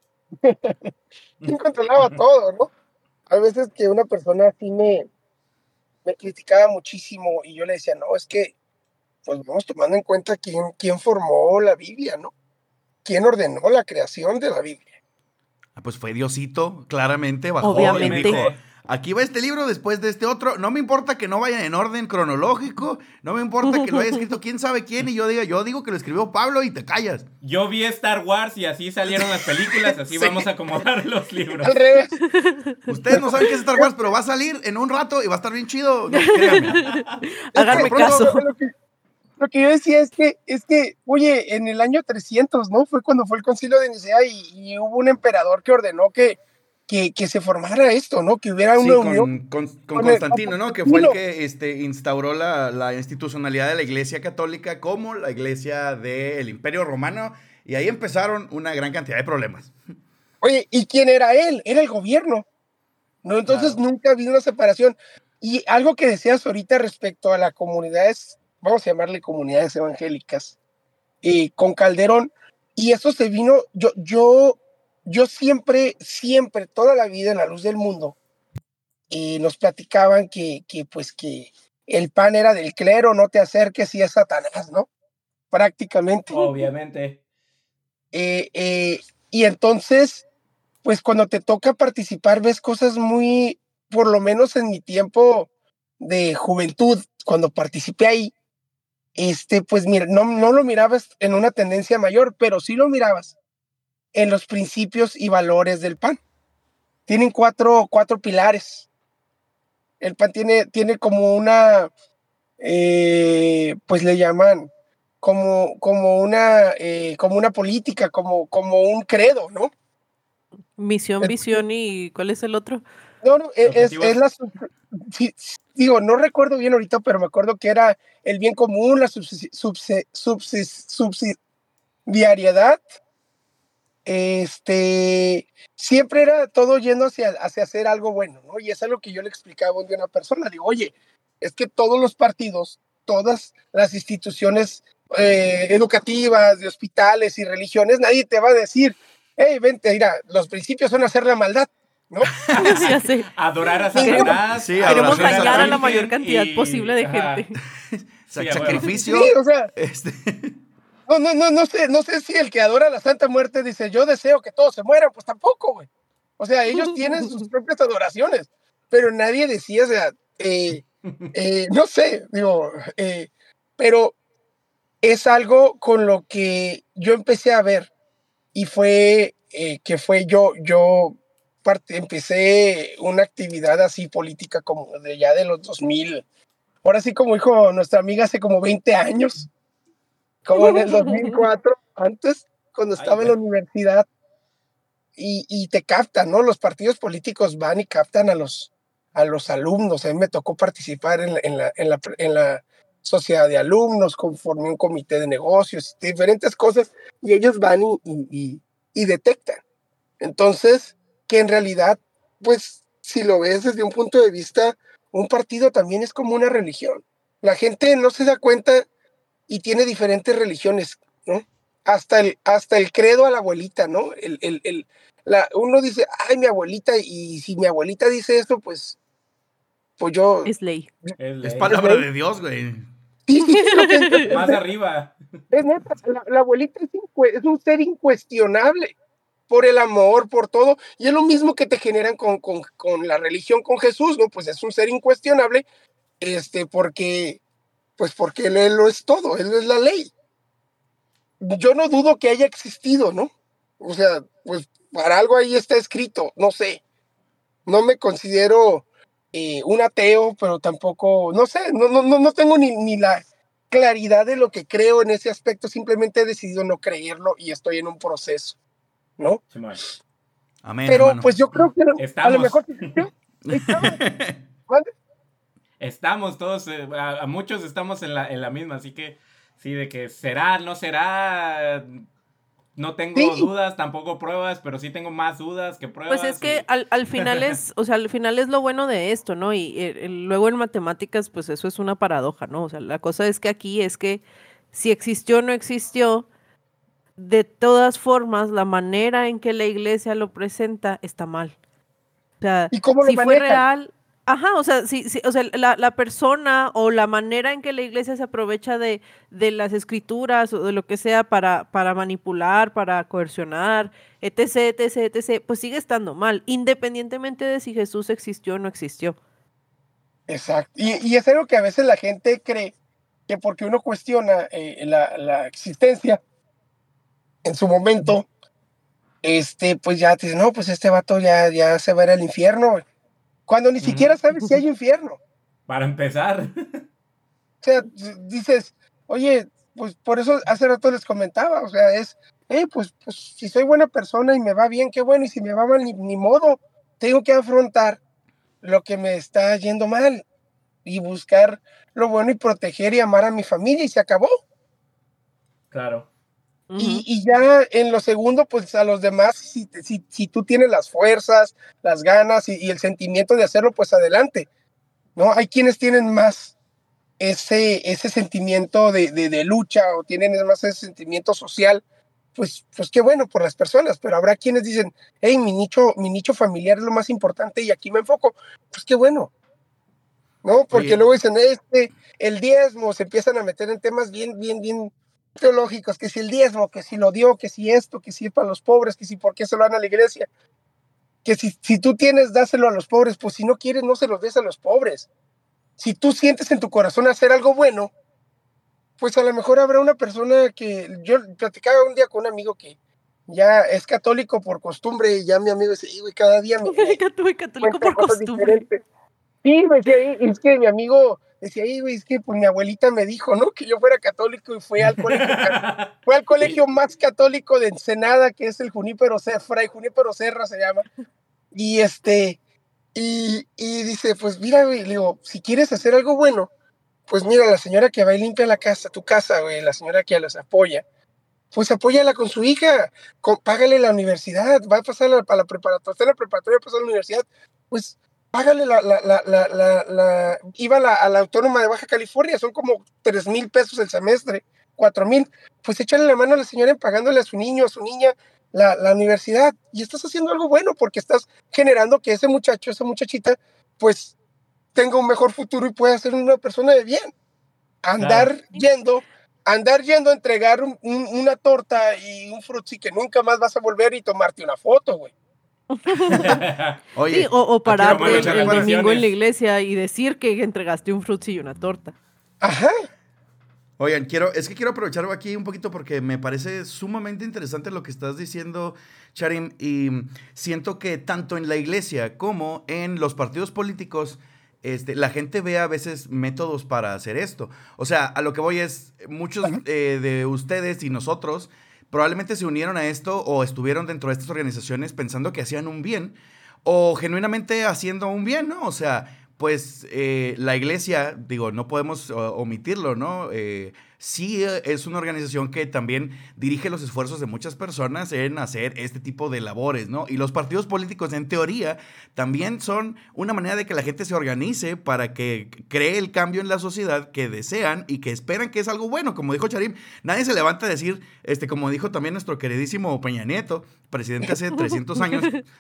¿quién controlaba todo, no? Hay veces que una persona así me, me criticaba muchísimo y yo le decía, no, es que pues vamos tomando en cuenta quién, quién formó la Biblia, ¿no? ¿Quién ordenó la creación de la Biblia? Ah, pues fue Diosito, claramente bajó y Obviamente. dijo, aquí va este libro después de este otro, no me importa que no vayan en orden cronológico, no me importa que lo haya escrito quién sabe quién y yo diga, yo digo que lo escribió Pablo y te callas. Yo vi Star Wars y así salieron las películas, así Sí. vamos a acomodar los libros. Al revés. Ustedes no saben qué es Star Wars, pero va a salir en un rato y va a estar bien chido, no, créanme. Háganme Por lo pronto, caso. Lo que, lo que yo decía es que, es que, oye, en el año trescientos, ¿no? Fue cuando fue el concilio de Nicea y, y hubo un emperador que ordenó que, que, que se formara esto, ¿no? Que hubiera Sí, una unión con, con- con con el- con Constantino, ¿no? Que fue el Constantino. que este, instauró la, la institucionalidad de la Iglesia Católica como la Iglesia del Imperio Romano. Y ahí empezaron una gran cantidad de problemas. Oye, ¿y quién era él? Era el gobierno, ¿no? Entonces Claro. nunca ha habido una separación. Y algo que decías ahorita respecto a las comunidades, vamos a llamarle comunidades evangélicas, eh, con Calderón, y eso se vino, yo, yo, yo siempre, siempre, toda la vida en la luz del mundo, eh, nos platicaban que, que, pues, que el pan era del clero, no te acerques y es Satanás, ¿no? Prácticamente. Obviamente. Eh, eh, y entonces, pues cuando te toca participar, ves cosas muy, por lo menos en mi tiempo de juventud, cuando participé ahí, este, pues mira, no, no lo mirabas en una tendencia mayor, pero sí lo mirabas en los principios y valores del PAN. Tienen cuatro, cuatro pilares. El PAN tiene, tiene como una, eh, pues le llaman como, como, una, eh, como una política, como, como un credo, ¿no? Misión, El- visión y ¿cuál es el otro? No, no, e- es, Objetivos. es la... sub- sí, digo, no recuerdo bien ahorita, pero me acuerdo que era el bien común, la subsidi- subsi- subsis- subsidiariedad. Este, siempre era todo yendo hacia, hacia hacer algo bueno, ¿no? Y es algo que yo le explicaba a una persona. Digo, oye, es que todos los partidos, todas las instituciones eh, educativas, de hospitales y religiones, nadie te va a decir, hey, vente, mira, los principios son hacer la maldad, ¿no? Ya sé. Adorar a Ninguno. Satanás. Sí, Queremos adoración dañar a la Virgen mayor cantidad y- posible de ajá. gente. Sac- Sí, a huevo. sacrificio. Sí, o sea, este, no, no, no, no sé, no sé si el que adora la Santa Muerte dice, yo deseo que todos se mueran, pues tampoco, güey. O sea, ellos tienen sus propias adoraciones, pero nadie decía, o sea, eh, eh, no sé, digo, eh, pero es algo con lo que yo empecé a ver y fue eh, que fue yo, yo parte, empecé una actividad así política como de ya de los dos mil, ahora sí como dijo nuestra amiga hace como veinte años, como en el dos mil cuatro, antes, cuando Ay, estaba en la güey. universidad, y, y te captan, ¿no? Los partidos políticos van y captan a los, a los alumnos. A mí me tocó participar en la, en la, en la, en la sociedad de alumnos, conformé un comité de negocios, diferentes cosas, y ellos van y, y, y, y detectan. Entonces, que en realidad, pues, si lo ves desde un punto de vista, un partido también es como una religión. La gente no se da cuenta y tiene diferentes religiones, ¿no? Hasta el, hasta el credo a la abuelita, ¿no? El, el, el, la, uno dice, ay, mi abuelita, y si mi abuelita dice esto, pues, pues yo... Es ley. Es es ley. palabra de Dios, güey. Sí, sí, sí, lo que- Más arriba. es neta, la, la abuelita es, incue- es un ser incuestionable por el amor, por todo, y es lo mismo que te generan con, con, con la religión, con Jesús, ¿no? Pues es un ser incuestionable, este, porque, pues porque él, él lo es todo, él es la ley. Yo no dudo que haya existido, ¿no? O sea, pues para algo ahí está escrito, no sé. No me considero eh, un ateo, pero tampoco, no sé, no, no, no, no tengo ni, ni la claridad de lo que creo en ese aspecto, simplemente he decidido no creerlo y estoy en un proceso, ¿no? Simón. Amén, Pero hermano. pues yo creo que a lo Estamos. mejor sí, sí, ahí estamos. ¿Mande? Estamos todos, eh, a, a muchos estamos en la, en la misma, así que sí, de que será, no será, no tengo Sí. dudas, tampoco pruebas, pero sí tengo más dudas que pruebas. Pues es que y- al, al final es, o sea, al final es lo bueno de esto, ¿no? Y eh, eh, luego en matemáticas, pues eso es una paradoja, ¿no? O sea, la cosa es que aquí es que si existió o no existió, de todas formas, la manera en que la iglesia lo presenta está mal. O sea, ¿Y cómo lo si fue manejan? real, ajá, o sea, si, si- o sea, la, la persona o la manera en que la iglesia se aprovecha de, de las escrituras o de lo que sea para, para manipular, para coercionar, etc, etc, etc, pues sigue estando mal, independientemente de si Jesús existió o no existió. Exacto. Y, y es algo que a veces la gente cree que porque uno cuestiona eh, la, la existencia en su momento, este, pues ya te dicen, no, pues este vato ya, ya se va a ir al infierno, güey. Cuando ni Ujú. siquiera sabes si hay infierno. Para empezar. O sea, d- dices, oye, pues por eso hace rato les comentaba, o sea, es, eh, pues, pues si soy buena persona y me va bien, qué bueno, y si me va mal, ni, ni modo, tengo que afrontar lo que me está yendo mal y buscar lo bueno y proteger y amar a mi familia y se acabó. Claro. Ujú. Y, y ya en lo segundo, pues a los demás, si, te- si, si tú tienes las fuerzas, las ganas y, y el sentimiento de hacerlo, pues adelante, ¿no? Hay quienes tienen más ese, ese sentimiento de, de, de lucha o tienen más ese sentimiento social, pues, pues qué bueno por las personas, pero habrá quienes dicen, hey, mi nicho, mi nicho familiar es lo más importante y aquí me enfoco, pues qué bueno, ¿no? Porque Oye. luego dicen, este, el diezmo, se empiezan a meter en temas bien, bien, bien teológicos, que si el diezmo, que si lo dio, que si esto, que si es para los pobres, que si por qué se lo dan a la iglesia, que si, si tú tienes, dáselo a los pobres, pues si no quieres, no se los des a los pobres. Si tú sientes en tu corazón hacer algo bueno, pues a lo mejor habrá una persona que, yo platicaba un día con un amigo que ya es católico por costumbre y ya mi amigo dice, "Y, güey, cada día me, me Católico, católico cuenta por cosas costumbre. diferentes". Sí, me decía, "Y es que mi amigo decía, "Ey, güey, es que pues mi abuelita me dijo, ¿no? Que yo fuera católico y fue al colegio, fue al colegio más católico de Ensenada, que es el Junípero Serra, Fray Junípero Serra se llama. Y este, y, y dice, pues mira, güey, le digo, si quieres hacer algo bueno, pues mira, la señora que va y limpia la casa, tu casa, güey, la señora que los apoya, pues apóyala con su hija, con, págale la universidad, va a pasar a la, a la preparatoria, está en la preparatoria, pasar a la universidad, pues págale la, la, la, la, la, la iba a la, a la Autónoma de Baja California, son como tres mil pesos el semestre, cuatro mil, pues échale la mano a la señora en pagándole a su niño, a su niña, la, la universidad, y estás haciendo algo bueno, porque estás generando que ese muchacho, esa muchachita, pues tenga un mejor futuro y pueda ser una persona de bien. Andar claro. yendo... Andar yendo a entregar un, un, una torta y un frutzi que nunca más vas a volver y tomarte una foto, güey. Oye, sí, o, o pararte el, el domingo en la iglesia y decir que entregaste un frutzi y una torta. Ajá. Oigan, quiero, es que quiero aprovechar aquí un poquito porque me parece sumamente interesante lo que estás diciendo, Charim, y siento que tanto en la iglesia como en los partidos políticos Este, la gente ve a veces métodos para hacer esto. O sea, a lo que voy es, muchos eh, de ustedes y nosotros probablemente se unieron a esto o estuvieron dentro de estas organizaciones pensando que hacían un bien o genuinamente haciendo un bien, ¿no? O sea, pues eh, la iglesia, digo, no podemos uh, omitirlo, ¿no? Eh, sí es una organización que también dirige los esfuerzos de muchas personas en hacer este tipo de labores, ¿no? Y los partidos políticos, en teoría, también son una manera de que la gente se organice para que cree el cambio en la sociedad que desean y que esperan que es algo bueno. Como dijo Charim, nadie se levanta a decir, este, como dijo también nuestro queridísimo Peña Nieto, presidente hace trescientos años,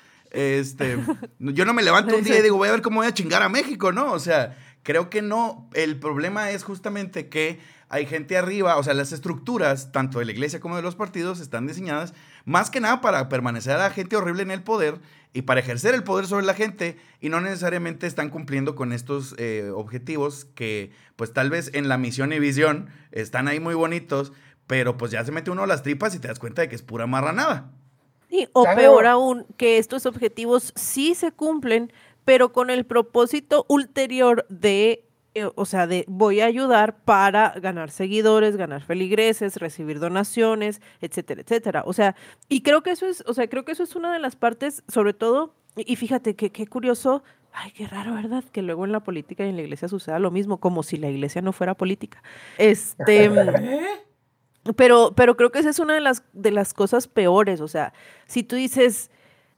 este, yo no me levanto un día y digo, voy a ver cómo voy a chingar a México, ¿no? O sea, creo que no. El problema es justamente que hay gente arriba, o sea, las estructuras, tanto de la iglesia como de los partidos, están diseñadas más que nada para permanecer a la gente horrible en el poder y para ejercer el poder sobre la gente y no necesariamente están cumpliendo con estos eh, objetivos que, pues, tal vez en la misión y visión están ahí muy bonitos, pero pues ya se mete uno a las tripas y te das cuenta de que es pura marranada. Sí, o claro. Peor aún, que estos objetivos sí se cumplen, pero con el propósito ulterior de, eh, o sea, de voy a ayudar para ganar seguidores, ganar feligreses, recibir donaciones, etcétera, etcétera. O sea, y creo que eso es, o sea, creo que eso es una de las partes, sobre todo, y, y fíjate que qué curioso, ay, qué raro, ¿verdad? Que luego en la política y en la iglesia suceda lo mismo, como si la iglesia no fuera política. Este... ¿Eh? Pero, pero creo que esa es una de las, de las cosas peores, o sea, si tú dices,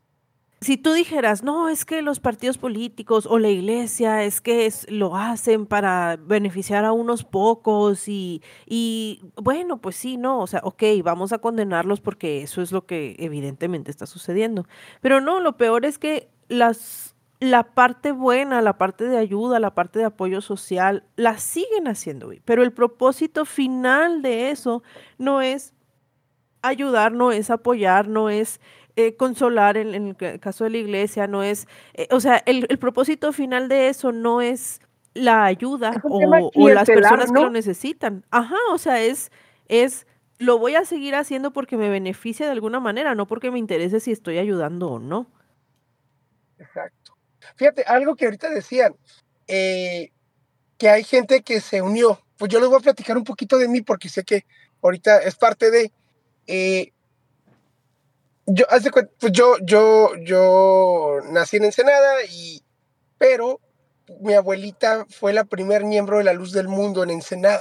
si tú dijeras, no, es que los partidos políticos o la iglesia es que es, lo hacen para beneficiar a unos pocos y, y bueno, pues sí, no, o sea, ok, vamos a condenarlos porque eso es lo que evidentemente está sucediendo, pero no, lo peor es que las... la parte buena, la parte de ayuda, la parte de apoyo social, la siguen haciendo, pero el propósito final de eso no es ayudar, no es apoyar, no es eh, consolar en, en el caso de la iglesia, no es, eh, o sea, el, el propósito final de eso no es la ayuda es o, o las personas, ¿no?, que lo necesitan. Ajá, o sea, es, es, lo voy a seguir haciendo porque me beneficia de alguna manera, no porque me interese si estoy ayudando o no. Exacto. Fíjate, algo que ahorita decían, eh, que hay gente que se unió. Pues yo les voy a platicar un poquito de mí porque sé que ahorita es parte de... Eh, yo, hace, pues yo, yo, yo nací en Ensenada, y, pero mi abuelita fue la primer miembro de la Luz del Mundo en Ensenada.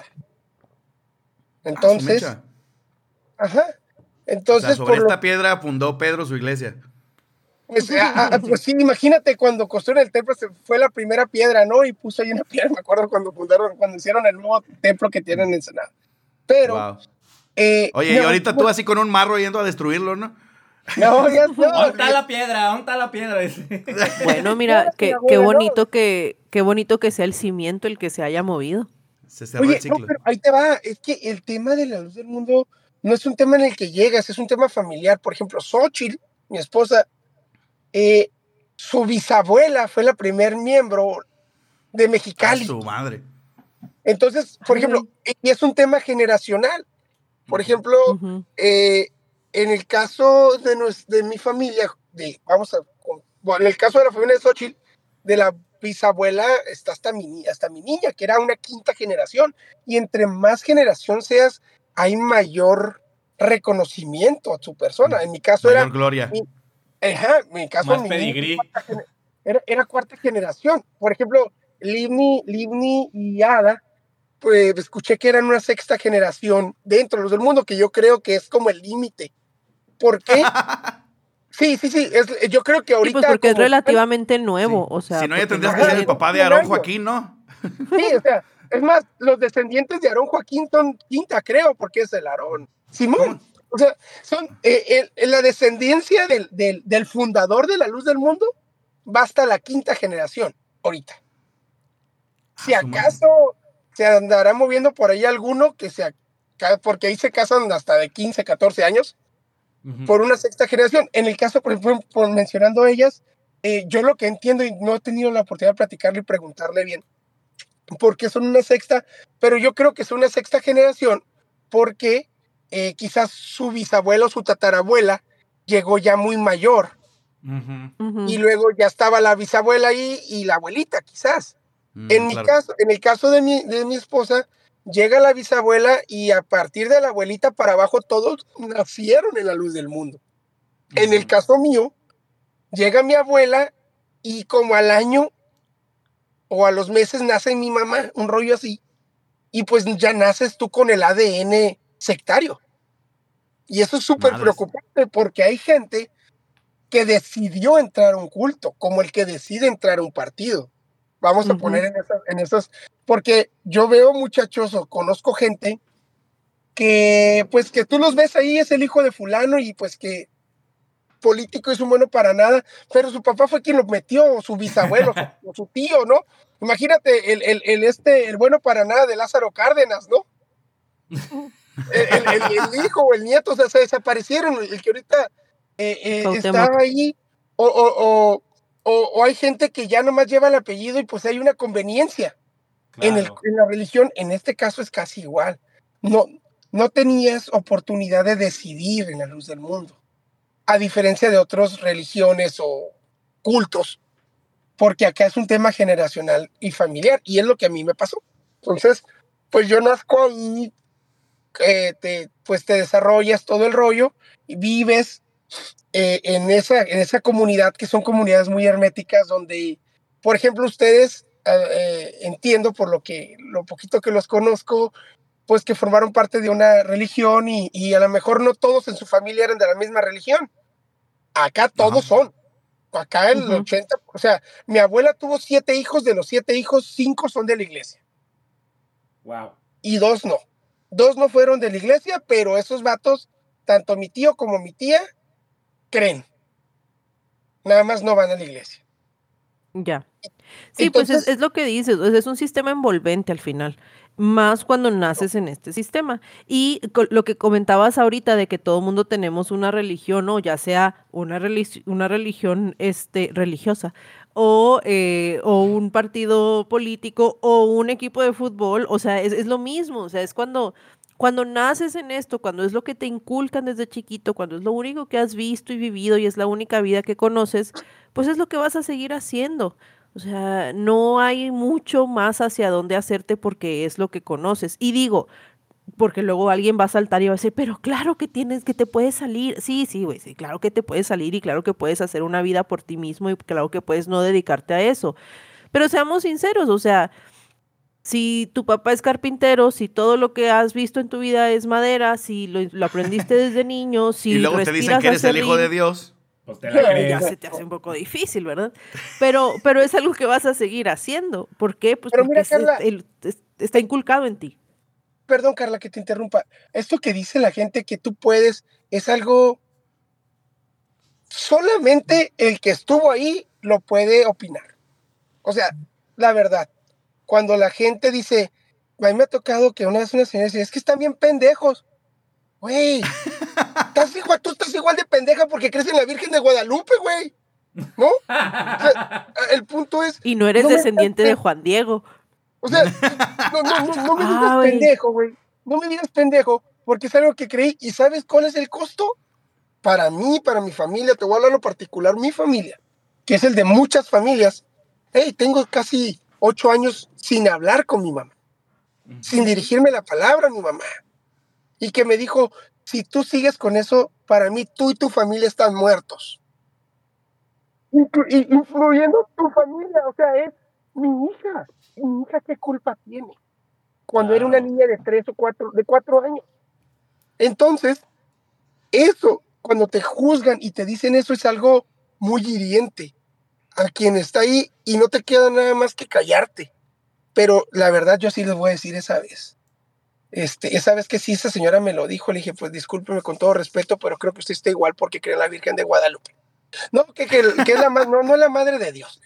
Entonces... Ah, ajá. Entonces, o sea, sobre por esta lo, piedra fundó Pedro su iglesia. Pues, a, a, pues sí, imagínate cuando construyeron el templo, se fue la primera piedra, ¿no? Y puso ahí una piedra, me acuerdo cuando fundaron, cuando hicieron el nuevo templo que tienen en Ensenada. Pero... Wow. Eh, Oye, no, y ahorita pues, tú así con un marro yendo a destruirlo, ¿no? No, ya no. ¿Dónde está la piedra? ¿Dónde está la piedra? Bueno, mira, qué, qué bonito que, qué bonito que sea el cimiento el que se haya movido. Se cerró Oye, el ciclo. No, pero ahí te va, es que el tema de la Luz del Mundo no es un tema en el que llegas, es un tema familiar. Por ejemplo, Xochitl, mi esposa, Eh, su bisabuela fue la primer miembro de Mexicali. A su madre. Entonces, por Ay. ejemplo, y es un tema generacional. Por ejemplo, uh-huh. eh, en el caso de, nos, de mi familia, de, vamos a, bueno, en el caso de la familia de Xochitl, de la bisabuela está hasta mi, hasta mi niña, que era una quinta generación. Y entre más generación seas, hay mayor reconocimiento a tu persona. En mi caso Mayor era... gloria. Mi, ajá, en mi caso Más mi niña pedigrí. era, era cuarta generación. Por ejemplo, Livni, Livni y Ada, pues escuché que eran una sexta generación dentro de los del mundo, que yo creo que es como el límite. ¿Por qué? Sí, sí, sí. Es, yo creo que Sí, ahorita. pues porque es como- relativamente nuevo, Sí. o sea. Si no, ya porque tendrías no que ser tiene- el papá de cien Aarón años. Joaquín, ¿no? Sí, o sea, es más, los descendientes de Aarón Joaquín son quinta, creo, porque es el Aarón. Simón. ¿Cómo? O sea, son eh, el- la descendencia del, del, del fundador de la luz del mundo va hasta la quinta generación ahorita. Si Ah, su madre. acaso se andará moviendo por ahí alguno que se acá, porque ahí se casan hasta de quince, catorce años Ujú. por una sexta generación. En el caso, por ejemplo, por mencionando ellas, eh, yo lo que entiendo y no he tenido la oportunidad de platicarle y preguntarle bien, porque son una sexta, pero yo creo que son una sexta generación porque eh, quizás su bisabuela o su tatarabuela llegó ya muy mayor Ujú. Ujú. y luego ya estaba la bisabuela ahí y la abuelita, quizás. Mm, En mi claro. caso, en el caso de mi, de mi esposa, llega la bisabuela y a partir de la abuelita para abajo todos nacieron en la luz del mundo. En el caso mío, llega mi abuela y como al año o a los meses nace mi mamá, un rollo así, y pues ya naces tú con el A D N sectario. Y eso es súper Madres. preocupante porque hay gente que decidió entrar a un culto, como el que decide entrar a un partido. Vamos a Ujú. poner en esas, en esas, porque yo veo muchachos o conozco gente que pues que tú los ves ahí, es el hijo de fulano y pues que político es un bueno para nada, pero su papá fue quien lo metió, o su bisabuelo, su, o su tío, ¿no? Imagínate el, el, el, este, el bueno para nada de Lázaro Cárdenas, ¿no? El, el, el, el hijo o el nieto, o sea, se desaparecieron, el que ahorita eh, eh, Cuauhtémoc. está ahí, o, o, o, o, o hay gente que ya nomás lleva el apellido y pues hay una conveniencia. En, el, Claro. en la religión, en este caso es casi igual. No, no tenías oportunidad de decidir en la luz del mundo, a diferencia de otras religiones o cultos, porque acá es un tema generacional y familiar, y es lo que a mí me pasó. Entonces, pues yo nazco ahí, eh, te, pues te desarrollas todo el rollo, y vives eh, en, esa, en esa comunidad, que son comunidades muy herméticas, donde, por ejemplo, ustedes, eh, entiendo por lo que, lo poquito que los conozco, pues que formaron parte de una religión y, y a lo mejor no todos en su familia eran de la misma religión. Acá todos Ajá. son. Acá el Ujú. ochenta, o sea, mi abuela tuvo siete hijos, de los siete hijos, cinco son de la iglesia Wow. y dos no. Dos no fueron de la iglesia, pero esos vatos, tanto mi tío como mi tía, creen. Nada más no van a la iglesia. Ya. Sí, pues es, Entonces, es lo que dices, o sea, es un sistema envolvente al final, más cuando naces en este sistema. Y co- lo que comentabas ahorita de que todo mundo tenemos una religión, o ya sea una, religi- una religión este, religiosa, o, eh, o un partido político, o un equipo de fútbol, o sea, es, es lo mismo, o sea, es cuando, cuando naces en esto, cuando es lo que te inculcan desde chiquito, cuando es lo único que has visto y vivido y es la única vida que conoces, pues es lo que vas a seguir haciendo. O sea, no hay mucho más hacia dónde hacerte porque es lo que conoces. Y digo, porque luego alguien va a saltar y va a decir, pero claro que tienes, que te puedes salir. Sí, sí, güey, sí, claro que te puedes salir y claro que puedes hacer una vida por ti mismo y claro que puedes no dedicarte a eso. Pero seamos sinceros, o sea, si tu papá es carpintero, si todo lo que has visto en tu vida es madera, si lo, lo aprendiste desde niño, si Y luego te dicen respiras que eres el hijo de acerrín, Dios. Pues te la Ya, crees. ya se te hace un poco difícil, ¿verdad? Pero, pero es algo que vas a seguir haciendo. ¿Por qué? Pues Pero porque mira, es- Carla, el- es- está inculcado en ti. perdón, Carla, que te interrumpa. Esto que dice la gente que tú puedes es algo, solamente el que estuvo ahí lo puede opinar. O sea, la verdad, cuando la gente dice, a mí me ha tocado que una vez una señora dice, es que están bien pendejos. Güey, estás igual, tú estás igual de pendeja porque crees en la Virgen de Guadalupe, güey. ¿No? O sea, el punto es, Y no eres no me descendiente digas de Juan Diego. O sea, no, no, no, no me digas Ah, güey. pendejo, güey. No me digas pendejo, porque es algo que creí. ¿Y sabes cuál es el costo? Para mí, para mi familia, te voy a hablar en lo particular, mi familia, que es el de muchas familias. hey, tengo casi ocho años sin hablar con mi mamá, uh-huh. sin dirigirme la palabra a mi mamá. Y que me dijo, si tú sigues con eso, para mí tú y tu familia están muertos. Inclu- incluyendo tu familia, o sea, es mi hija. Mi hija, ¿qué culpa tiene? Cuando claro. era una niña de tres o cuatro, de cuatro años. Entonces, eso, cuando te juzgan y te dicen eso, es algo muy hiriente a quien está ahí y no te queda nada más que callarte. Pero la verdad, yo sí les voy a decir esa vez. Este, esa vez que sí, esa señora me lo dijo, le dije, pues discúlpeme con todo respeto, pero creo que usted está igual porque cree en la Virgen de Guadalupe. No, que, que, que es la, no, no es la madre de Dios.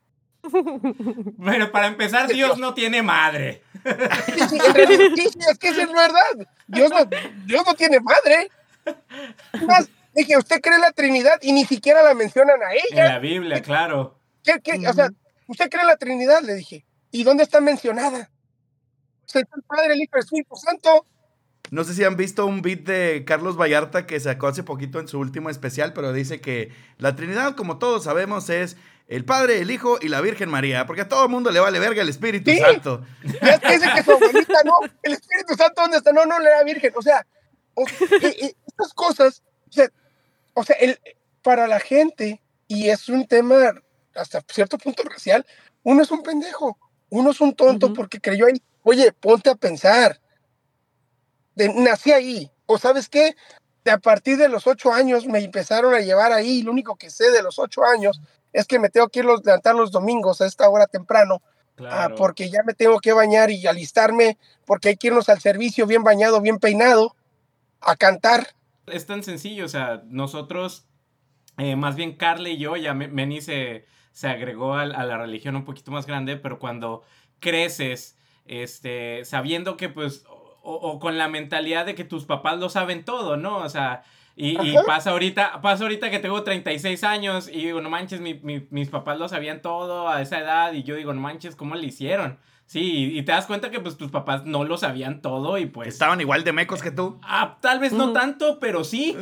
Bueno, para empezar, Dios, Dios no tiene madre. Sí, sí, en realidad, sí, sí, es que eso es verdad. Dios no, Dios no tiene madre. Más, dije, usted cree en la Trinidad y ni siquiera la mencionan a ella. En la Biblia, claro. ¿Qué, qué? Uh-huh. O sea, usted cree en la Trinidad, le dije. ¿Y dónde está mencionada? O sea, el Padre, el Hijo y el Espíritu Santo. No sé si han visto un beat de Carlos Vallarta que sacó hace poquito en su último especial, pero dice que la Trinidad, como todos sabemos, es el Padre, el Hijo y la Virgen María, porque a todo el mundo le vale verga el Espíritu ¿Sí? Santo. Ya es que dice que su abuelita, no, el Espíritu Santo, ¿dónde está? No, no, le da Virgen. O sea, o, eh, eh, estas cosas, o sea, o sea el, para la gente, y es un tema hasta cierto punto racial, uno es un pendejo, uno es un tonto uh-huh. porque creyó ahí. Oye, ponte a pensar. De, nací ahí, o ¿sabes qué? De a partir de los ocho años me empezaron a llevar ahí, y lo único que sé de los ocho años es que me tengo que ir los, levantar los domingos a esta hora temprano, claro. uh, porque ya me tengo que bañar y alistarme, porque hay que irnos al servicio bien bañado, bien peinado, a cantar. Es tan sencillo, o sea, nosotros, eh, más bien Carla y yo, ya Meni se, se agregó a, a la religión un poquito más grande, pero cuando creces, este, sabiendo que pues... O, o con la mentalidad de que tus papás lo saben todo, ¿no? O sea, y, y pasa ahorita pasa ahorita que tengo treinta y seis años y digo, no manches, mi, mi, mis papás lo sabían todo a esa edad y yo digo, no manches, ¿cómo le hicieron? Sí, y, y te das cuenta que pues tus papás no lo sabían todo y pues... Estaban igual de mecos que tú. Ah, tal vez no uh-huh. tanto, pero sí.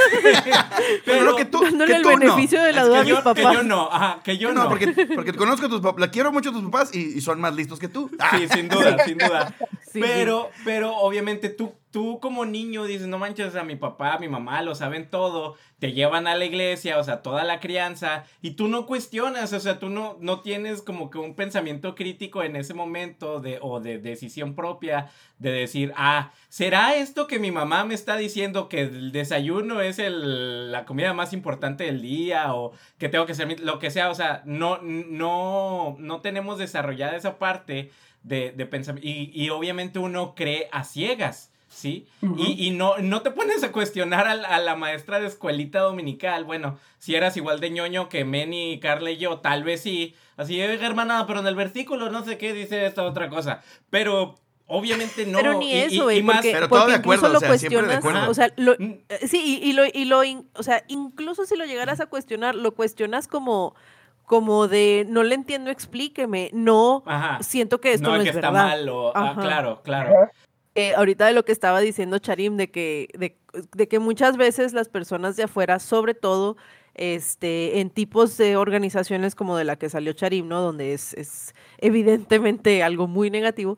Pero no que tú, dándole que el tú beneficio no. de la es duda que a mis yo, papás. Que yo no, ajá, que yo no. no. Porque, porque conozco a tus papás, la quiero mucho a tus papás y, y son más listos que tú. Sí, sin duda, sin duda. Sí, pero, sí. pero obviamente tú, tú como niño dices, no manches, o sea, mi papá, mi mamá lo saben todo, te llevan a la iglesia, o sea, toda la crianza, y tú no cuestionas, o sea, tú no, no tienes como que un pensamiento crítico en ese momento de, o de decisión propia de decir, ah, ¿será esto que mi mamá me está diciendo que el desayuno es el, la comida más importante del día o que tengo que hacer lo que sea? O sea, no, no, no tenemos desarrollada esa parte de, de pensamiento y, y obviamente uno cree a ciegas. ¿Sí? Uh-huh. Y, y no, no te pones a cuestionar a, a la maestra de escuelita dominical. Bueno, si eras igual de ñoño que Meni, Carla y yo, tal vez sí. Así, hermana, pero en el versículo no sé qué dice esta otra cosa. Pero obviamente no. Pero ni eso, güey, más... porque, pero porque todo de acuerdo, lo o sea, cuestionas, siempre de acuerdo. O sea, lo, sí, y, y lo, y lo in, o sea, incluso si lo llegaras a cuestionar, lo cuestionas como... como de, no le entiendo, explíqueme, no, Ajá. siento que esto no, no es que verdad. No, que está mal, o, ah, claro, claro. Ajá. Eh, ahorita de lo que estaba diciendo Charim, de que, de, de que muchas veces las personas de afuera, sobre todo este, en tipos de organizaciones como de la que salió Charim, ¿no? Donde es, es evidentemente algo muy negativo,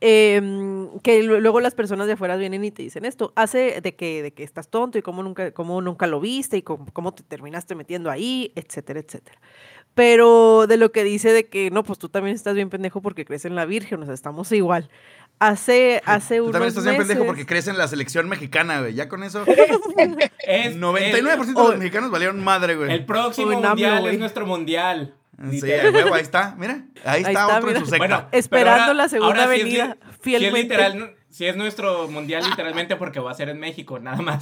eh, que luego las personas de afuera vienen y te dicen esto, hace de que, de que estás tonto y cómo nunca, cómo nunca lo viste y cómo, cómo te terminaste metiendo ahí, etcétera, etcétera. Pero de lo que dice de que, no, pues tú también estás bien pendejo porque crees en la Virgen, o sea, estamos igual. Hace, hace Tú unos también estás meses... bien pendejo porque crees en la selección mexicana, güey. Ya con eso... es, noventa y nueve por ciento es, de los mexicanos valieron madre, güey. El próximo Uy, mundial no, es nuestro mundial. Sí, a huevo, ahí está, mira. Ahí está, ahí está otro mira. En su secta. Bueno, esperando ahora, la segunda ahora avenida, si es, fielmente. Si es, literal, si es nuestro mundial literalmente porque va a ser en México, nada más.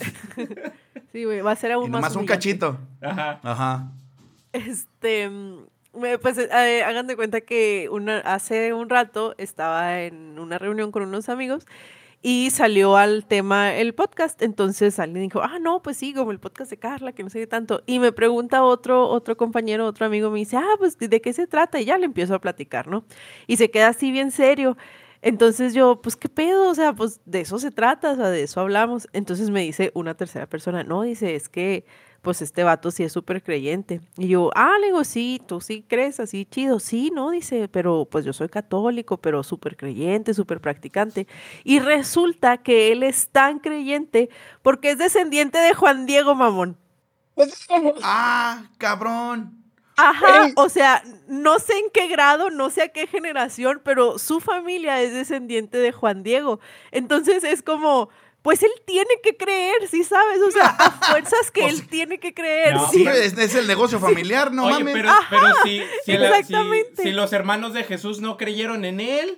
Sí, güey, va a ser aún y más nomás humillante. un cachito. Ajá. Ajá. Este... Pues eh, hagan de cuenta que una, hace un rato estaba en una reunión con unos amigos y salió al tema el podcast, entonces alguien dijo, ah, no, pues sí, como el podcast de Carla, que no sé qué tanto, y me pregunta otro, otro compañero, otro amigo, me dice, ah, pues, ¿de qué se trata? Y ya le empiezo a platicar, ¿no? Y se queda así bien serio, Entonces yo, pues, ¿qué pedo? O sea, pues, de eso se trata, o sea, de eso hablamos. Entonces me dice una tercera persona, no, dice, es que, pues, este vato sí es súper creyente. Y yo, ah, le digo, sí, tú sí crees así, chido. Sí, no, dice, pero, pues, yo soy católico, pero súper creyente, súper practicante. Y resulta que él es tan creyente porque es descendiente de Juan Diego, mamón. Pues es como, Ah, cabrón. Ajá, Ey. o sea, no sé en qué grado, no sé a qué generación, pero su familia es descendiente de Juan Diego. Entonces es como, pues él tiene que creer, ¿sí sabes? O sea, a fuerzas que Pues él sí. tiene que creer, No, sí. pero- Es, es el negocio familiar, no Oye, mames. pero, pero si, si, la- si- exactamente. si los hermanos de Jesús no creyeron en él,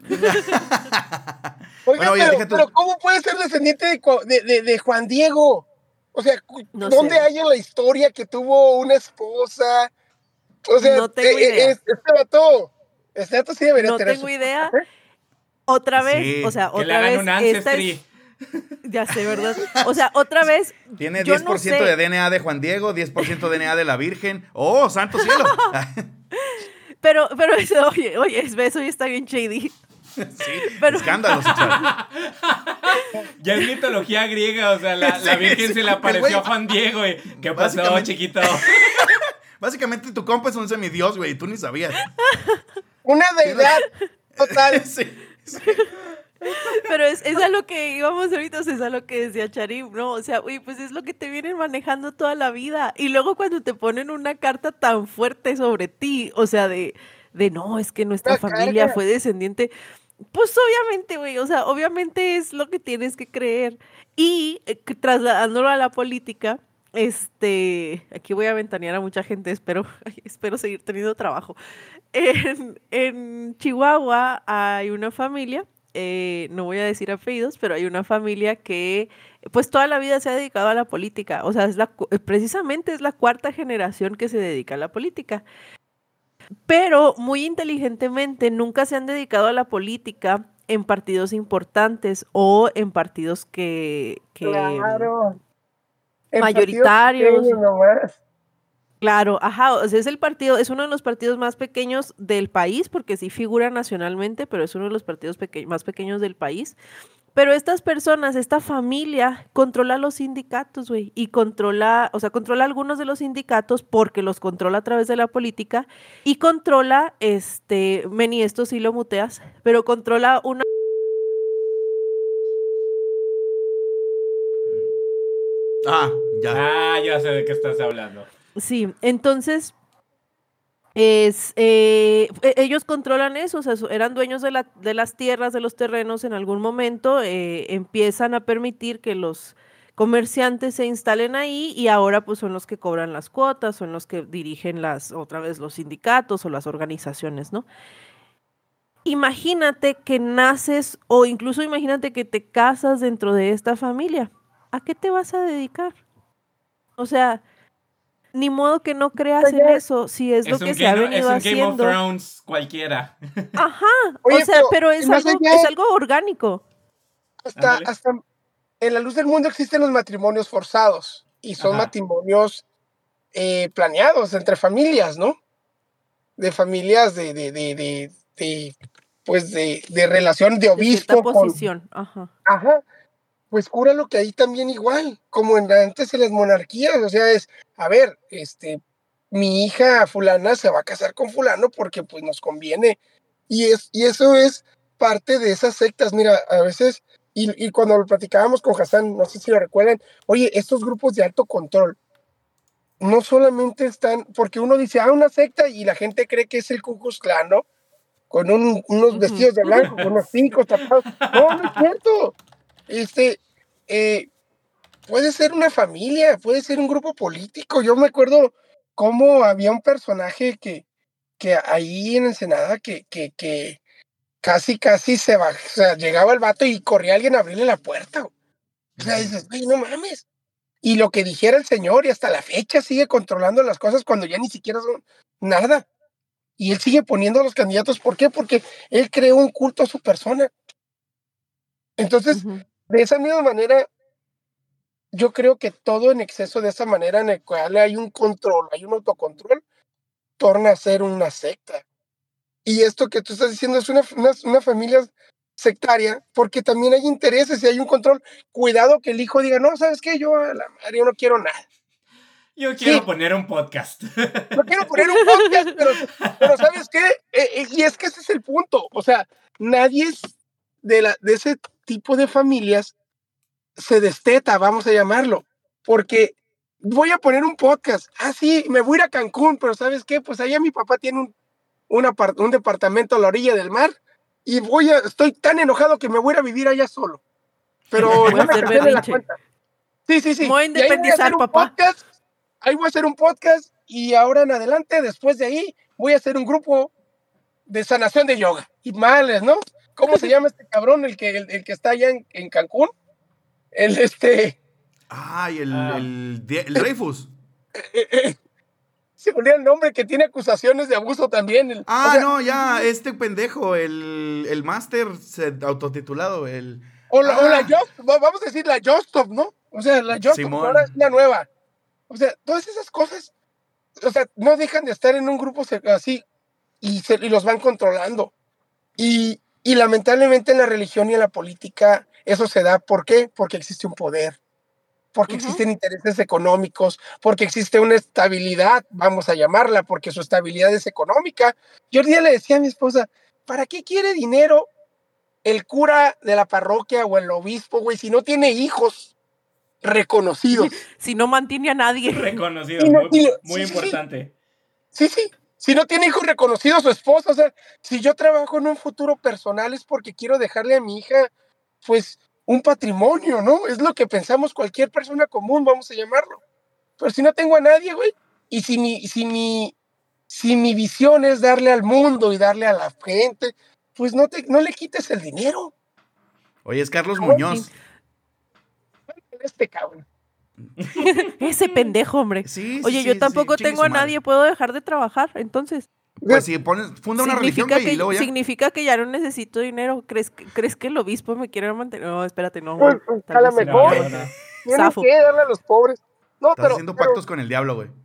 Oiga, Bueno, oye, pero, deja tú. pero ¿cómo puede ser descendiente de, Cu- de, de- de Juan Diego? O sea, cu- No ¿dónde sé. hay en la historia que tuvo una esposa? O sea, No tengo eh, eh, idea. es- este vato, este vato sí debería No tener tengo su... idea. Otra vez, Sí, o sea, que le otra hagan vez, un esta ancestry. es, ya sé, ¿verdad? O sea, otra vez, Tiene yo diez no por ciento sé. de D N A de Juan Diego, diez por ciento de D N A de la Virgen. ¡Oh, santo cielo! Pero, pero eso, oye, oye, es- eso ya está bien shady. Sí, Pero- escándalo sexual. Ya es mitología griega, o sea, la, la Sí, Virgen sí, se le apareció güey. a Juan Diego y ¿qué pasó, Básicamente- chiquito? Básicamente tu compa es un semidios, güey, y tú ni sabías. Una deidad total. Sí, sí. Pero es, es a lo que íbamos ahorita, o sea, es a lo que decía Charim, ¿no? O sea, uy, pues es lo que te vienen manejando toda la vida. Y luego cuando te ponen una carta tan fuerte sobre ti, o sea, de, de no, es que nuestra Una familia carga. fue descendiente, pues obviamente, güey, o sea, obviamente es lo que tienes que creer. Y eh, que trasladándolo a la política, este, aquí voy a ventanear a mucha gente, espero, espero seguir teniendo trabajo. En, en Chihuahua hay una familia, eh, no voy a decir apellidos, pero hay una familia que pues toda la vida se ha dedicado a la política. O sea, es la, cu- eh, precisamente es la cuarta generación que se dedica a la política. Pero muy inteligentemente nunca se han dedicado a la política en partidos importantes o en partidos que, que Claro. En mayoritarios. partidos pequeños nomás. Claro, ajá, o sea, es el partido, es uno de los partidos más pequeños del país, porque sí figura nacionalmente, pero es uno de los partidos peque- más pequeños del país. Pero estas personas, esta familia, controla los sindicatos, güey, y controla, o sea, controla algunos de los sindicatos porque los controla a través de la política y controla, este, Meni, esto sí lo muteas, pero controla una... Ah, ya. Ah, ya sé de qué estás hablando. Sí, entonces... Es, eh, e- ellos controlan eso, o sea, so- eran dueños de, la- de las tierras, de los terrenos en algún momento, eh, empiezan a permitir que los comerciantes se instalen ahí y ahora pues son los que cobran las cuotas, son los que dirigen las, otra vez los sindicatos o las organizaciones, ¿no? Imagínate que naces o incluso imagínate que te casas dentro de esta familia. ¿A qué te vas a dedicar? O sea, ni modo que no creas en Oye, eso, si es, Es lo un, que se ha Game, es venido un Game of haciendo. Thrones cualquiera. Ajá, Oye, o sea, pero pero es más algo, allá- es algo orgánico. Hasta, Ándale. hasta en la luz del mundo existen los matrimonios forzados y son Ajá. matrimonios eh, planeados entre familias, ¿no? De familias de, de, de, de, de, pues de, de relación de De cierta obispo con... posición. Ajá. Ajá, pues cura lo que hay también igual, como en antes en las monarquías, o sea, es, a ver, este, mi hija fulana se va a casar con fulano porque pues nos conviene, y, es, y eso es parte de esas sectas, mira, a veces, y, y cuando lo platicábamos con Hassan, no sé si lo recuerdan, oye, estos grupos de alto control, no solamente están, porque uno dice, ah, una secta, y la gente cree que es el Ku Klux Klan, ¿no? Con un- unos Ujú. vestidos de blanco, con unos picos tapados, no, no es cierto, este, eh, puede ser una familia, puede ser un grupo político. Yo me acuerdo cómo había un personaje que, que ahí en Ensenada que, que, que casi, casi se va, o sea, llegaba el vato y corría alguien a abrirle la puerta. O sea, dices, "Güey, no mames". Y lo que dijera el señor, y hasta la fecha sigue controlando las cosas cuando ya ni siquiera son nada. Y él sigue poniendo a los candidatos. ¿Por qué? Porque él creó un culto a su persona. Entonces, Ujú. de esa misma manera, yo creo que todo en exceso de esa manera en el cual hay un control, hay un autocontrol, torna a ser una secta. y esto que tú estás diciendo es una, una, una familia sectaria, porque también hay intereses y hay un control. Cuidado que el hijo diga, no, ¿sabes qué? Yo a la madre yo no quiero nada. Yo quiero Sí. poner un podcast. No quiero poner un podcast, pero, pero ¿sabes qué? Eh, eh, y es que ese es el punto. O sea, nadie es de, la, de ese tipo de familias se desteta, vamos a llamarlo, porque voy a poner un podcast. Ah, sí, me voy a ir a Cancún, pero ¿sabes qué? Pues allá mi papá tiene un, un, apart- un departamento a la orilla del mar y voy a, estoy tan enojado que me voy a ir a vivir allá solo. Pero Voy a ya me hacer cansé de la berrinche. cuenta. Sí, sí, sí. Me voy a Y ahí voy a independizar, hacer un papá. podcast, ahí voy a hacer un podcast y ahora en adelante, después de ahí, voy a hacer un grupo de sanación de yoga. Y males, ¿no? ¿Cómo se llama este cabrón, el que, el, el que está allá en, en Cancún? El este... Ay, el, Ah. el, Die- el Dreyfus. eh, eh, se me olvidó el nombre, que tiene acusaciones de abuso también. El, Ah, o sea, no, ya, este pendejo, el, el máster se- autotitulado, el... O la, o la Ah, Just, va- vamos a decir la Justop, ¿no? O sea, la Justop Simón. ahora es una nueva. O sea, todas esas cosas, o sea, no dejan de estar en un grupo se- así y, se, y los van controlando. Y, y lamentablemente en la religión y en la política eso se da. ¿Por qué? Porque existe un poder, porque Ujú. existen intereses económicos, porque existe una estabilidad, vamos a llamarla, porque su estabilidad es económica. Yo un día le decía a mi esposa, ¿para qué quiere dinero el cura de la parroquia o el obispo, güey, si no tiene hijos reconocidos? Si no mantiene a nadie. Reconocido, Y no- y muy, no- muy sí, sí, sí. importante. Sí, sí. Si no tiene hijos reconocidos, su esposa, o sea, si yo trabajo en un futuro personal es porque quiero dejarle a mi hija, pues, un patrimonio, ¿no? Es lo que pensamos cualquier persona común, vamos a llamarlo. Pero si no tengo a nadie, güey, y si mi, si mi, si mi visión es darle al mundo y darle a la gente, pues no, te, no le quites el dinero. Oye, es Carlos Oh, Muñoz. Este cabrón. Ese pendejo, hombre. Sí, sí, Oye, sí, yo sí, tampoco chingue tengo su a madre. nadie, puedo dejar de trabajar, entonces. Pues si pones, funda una religión, Significa güey, y que, luego ya. significa que ya no necesito dinero. ¿Crees, que- ¿Crees que el obispo me quiere mantener? No, espérate, no. Pues, tal a lo vez sí. mejor. No, no, no. Tienen Zafo. que darle a los pobres. No, Estás pero, haciendo pero- pactos con el diablo, güey.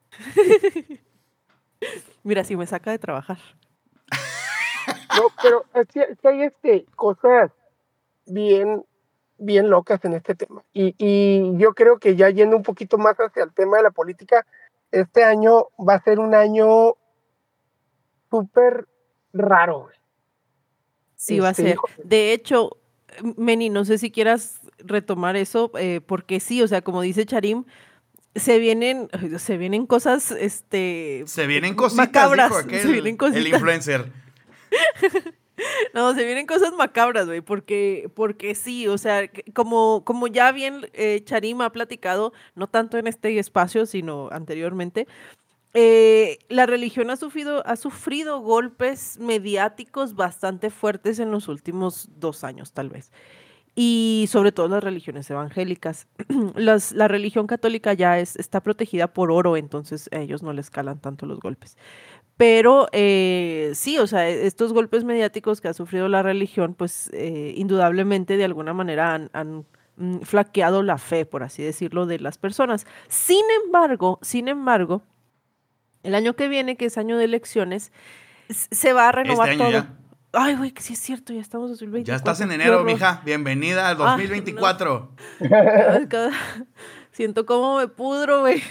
Mira, si me saca de trabajar. no, pero sí, sí hay este, cosas bien, bien locas en este tema. Y, y yo creo que ya yendo un poquito más hacia el tema de la política, este año va a ser un año súper raro, güey. Sí, va a Este, ser. híjole. De hecho, Meni, no sé si quieras retomar eso, eh, porque sí, o sea, como dice Charim, se vienen, se vienen cosas, este, Se vienen cositas, macabras, dijo aquel, se vienen el cositas. influencer. No, se vienen cosas macabras, güey, porque, porque sí, o sea, que- como, como ya bien eh, Charim ha platicado, no tanto en este espacio, sino anteriormente, eh, la religión ha sufrido, ha sufrido golpes mediáticos bastante fuertes en los últimos dos años, tal vez. Y sobre todo las religiones evangélicas. Las, la religión católica ya es, está protegida por oro, entonces a ellos no les calan tanto los golpes. Pero eh, sí, o sea, estos golpes mediáticos que ha sufrido la religión, pues eh, indudablemente de alguna manera han, han mm, flaqueado la fe, por así decirlo, de las personas. Sin embargo, sin embargo, el año que viene, que es año de elecciones, s- se va a renovar Este año todo. ya. Ay, güey, que sí es cierto, ya estamos en dos mil veinticuatro. Ya estás en qué enero, horror. mija. Bienvenida al Ah, dos mil veinticuatro. Cada- cada- Siento cómo me pudro, güey.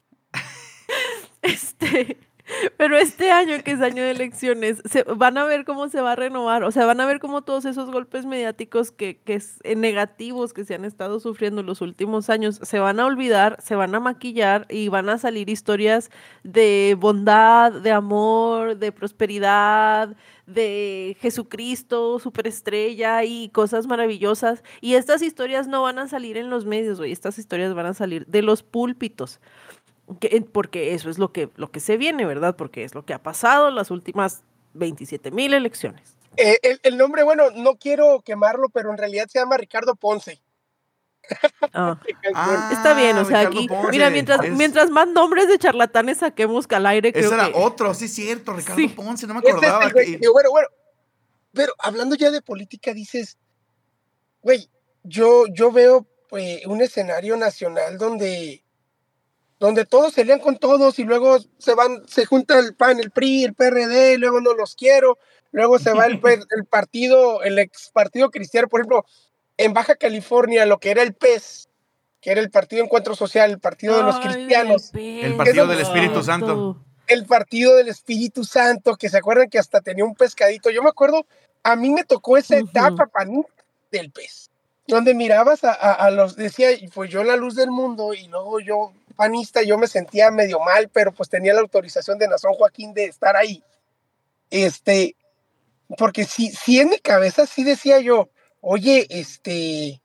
Este, pero este año, que es año de elecciones, se, van a ver cómo se va a renovar, o sea, van a ver cómo todos esos golpes mediáticos que, que es, eh, negativos que se han estado sufriendo los últimos años, se van a olvidar, se van a maquillar y van a salir historias de bondad, de amor, de prosperidad, de Jesucristo, superestrella y cosas maravillosas. Y estas historias no van a salir en los medios, güey, estas historias van a salir de los púlpitos. Que- porque eso es lo que, lo que se viene, ¿verdad? Porque es lo que ha pasado en las últimas veintisiete mil elecciones. Eh, el, el nombre, bueno, no quiero quemarlo, pero en realidad se llama Ricardo Ponce. Ah, Ah, está bien, o sea, Ricardo aquí, Ponce. mira, mientras, Es- mientras más nombres de charlatanes saquemos al aire, creo Ese era que... otro, sí, cierto, Ricardo Sí. Ponce, no me Este es acordaba. el güey que que- digo, bueno, bueno, pero hablando ya de política, dices, güey, yo, yo veo pues, un escenario nacional donde donde todos se lían con todos y luego se van, se junta el P A N, el P R I, el P R D, y luego no los quiero, luego se va el, el partido, el ex partido cristiano, por ejemplo, en Baja California, lo que era el P E S, que era el Partido Encuentro Social, el Partido de los Cristianos. El Partido del Espíritu Santo. El Partido del Espíritu Santo, que se acuerdan que hasta tenía un pescadito. Yo me acuerdo, a mí me tocó esa uh-huh. etapa panista del P E S, donde mirabas a, a, a los, decía, pues yo la luz del mundo, y luego yo, panista, yo me sentía medio mal, pero pues tenía la autorización de Nazón Joaquín de estar ahí. Este, porque sí, sí en mi cabeza sí decía yo, oye, este...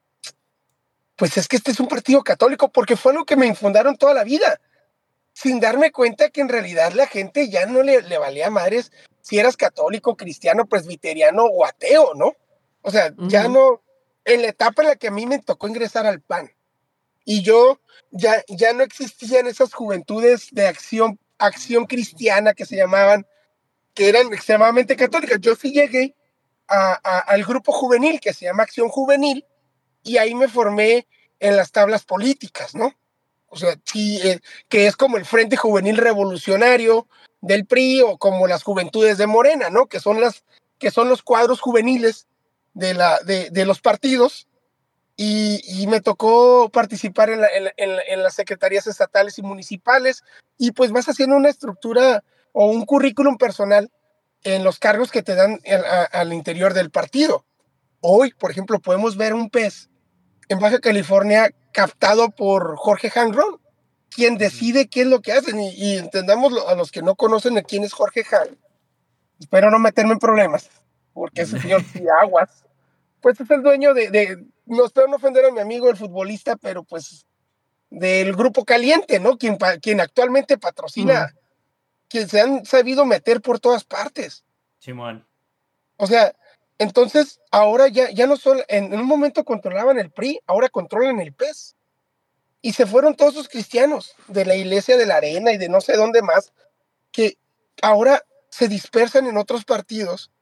pues es que este es un partido católico, porque fue lo que me infundaron toda la vida, sin darme cuenta que en realidad la gente ya no le, le valía madres si eras católico, cristiano, presbiteriano o ateo, ¿no? O sea, uh-huh. ya no, en la etapa en la que a mí me tocó ingresar al P A N, y yo, ya, ya no existían esas juventudes de acción, acción cristiana que se llamaban, que eran extremadamente católicas. Yo sí llegué a, a, al grupo juvenil, que se llama Acción Juvenil, y ahí me formé en las tablas políticas, ¿no? O sea, sí, eh, que es como el Frente Juvenil Revolucionario del P R I o como las Juventudes de Morena, ¿no? Que son, las, que son los cuadros juveniles de, la, de, de los partidos, y, y me tocó participar en, la, en, en, en las secretarías estatales y municipales, y pues vas haciendo una estructura o un currículum personal en los cargos que te dan el, a, al interior del partido. Hoy, por ejemplo, podemos ver un P E S en Baja California captado por Jorge Hang-Ron, quien decide qué es lo que hacen, y, y entendamos lo, a los que no conocen de quién es Jorge Hang. Espero no meterme en problemas, porque ese señor sí aguas. Pues es el dueño de, de, no espero no ofender a mi amigo el futbolista, pero pues del Grupo Caliente, ¿no? Quien, quien actualmente patrocina, uh-huh. quien se han sabido meter por todas partes. Simón. O sea, entonces, ahora ya, ya no solo, en un momento controlaban el P R I, ahora controlan el P E S. Y se fueron todos los cristianos de la iglesia de la Arena y de no sé dónde más, que ahora se dispersan en otros partidos.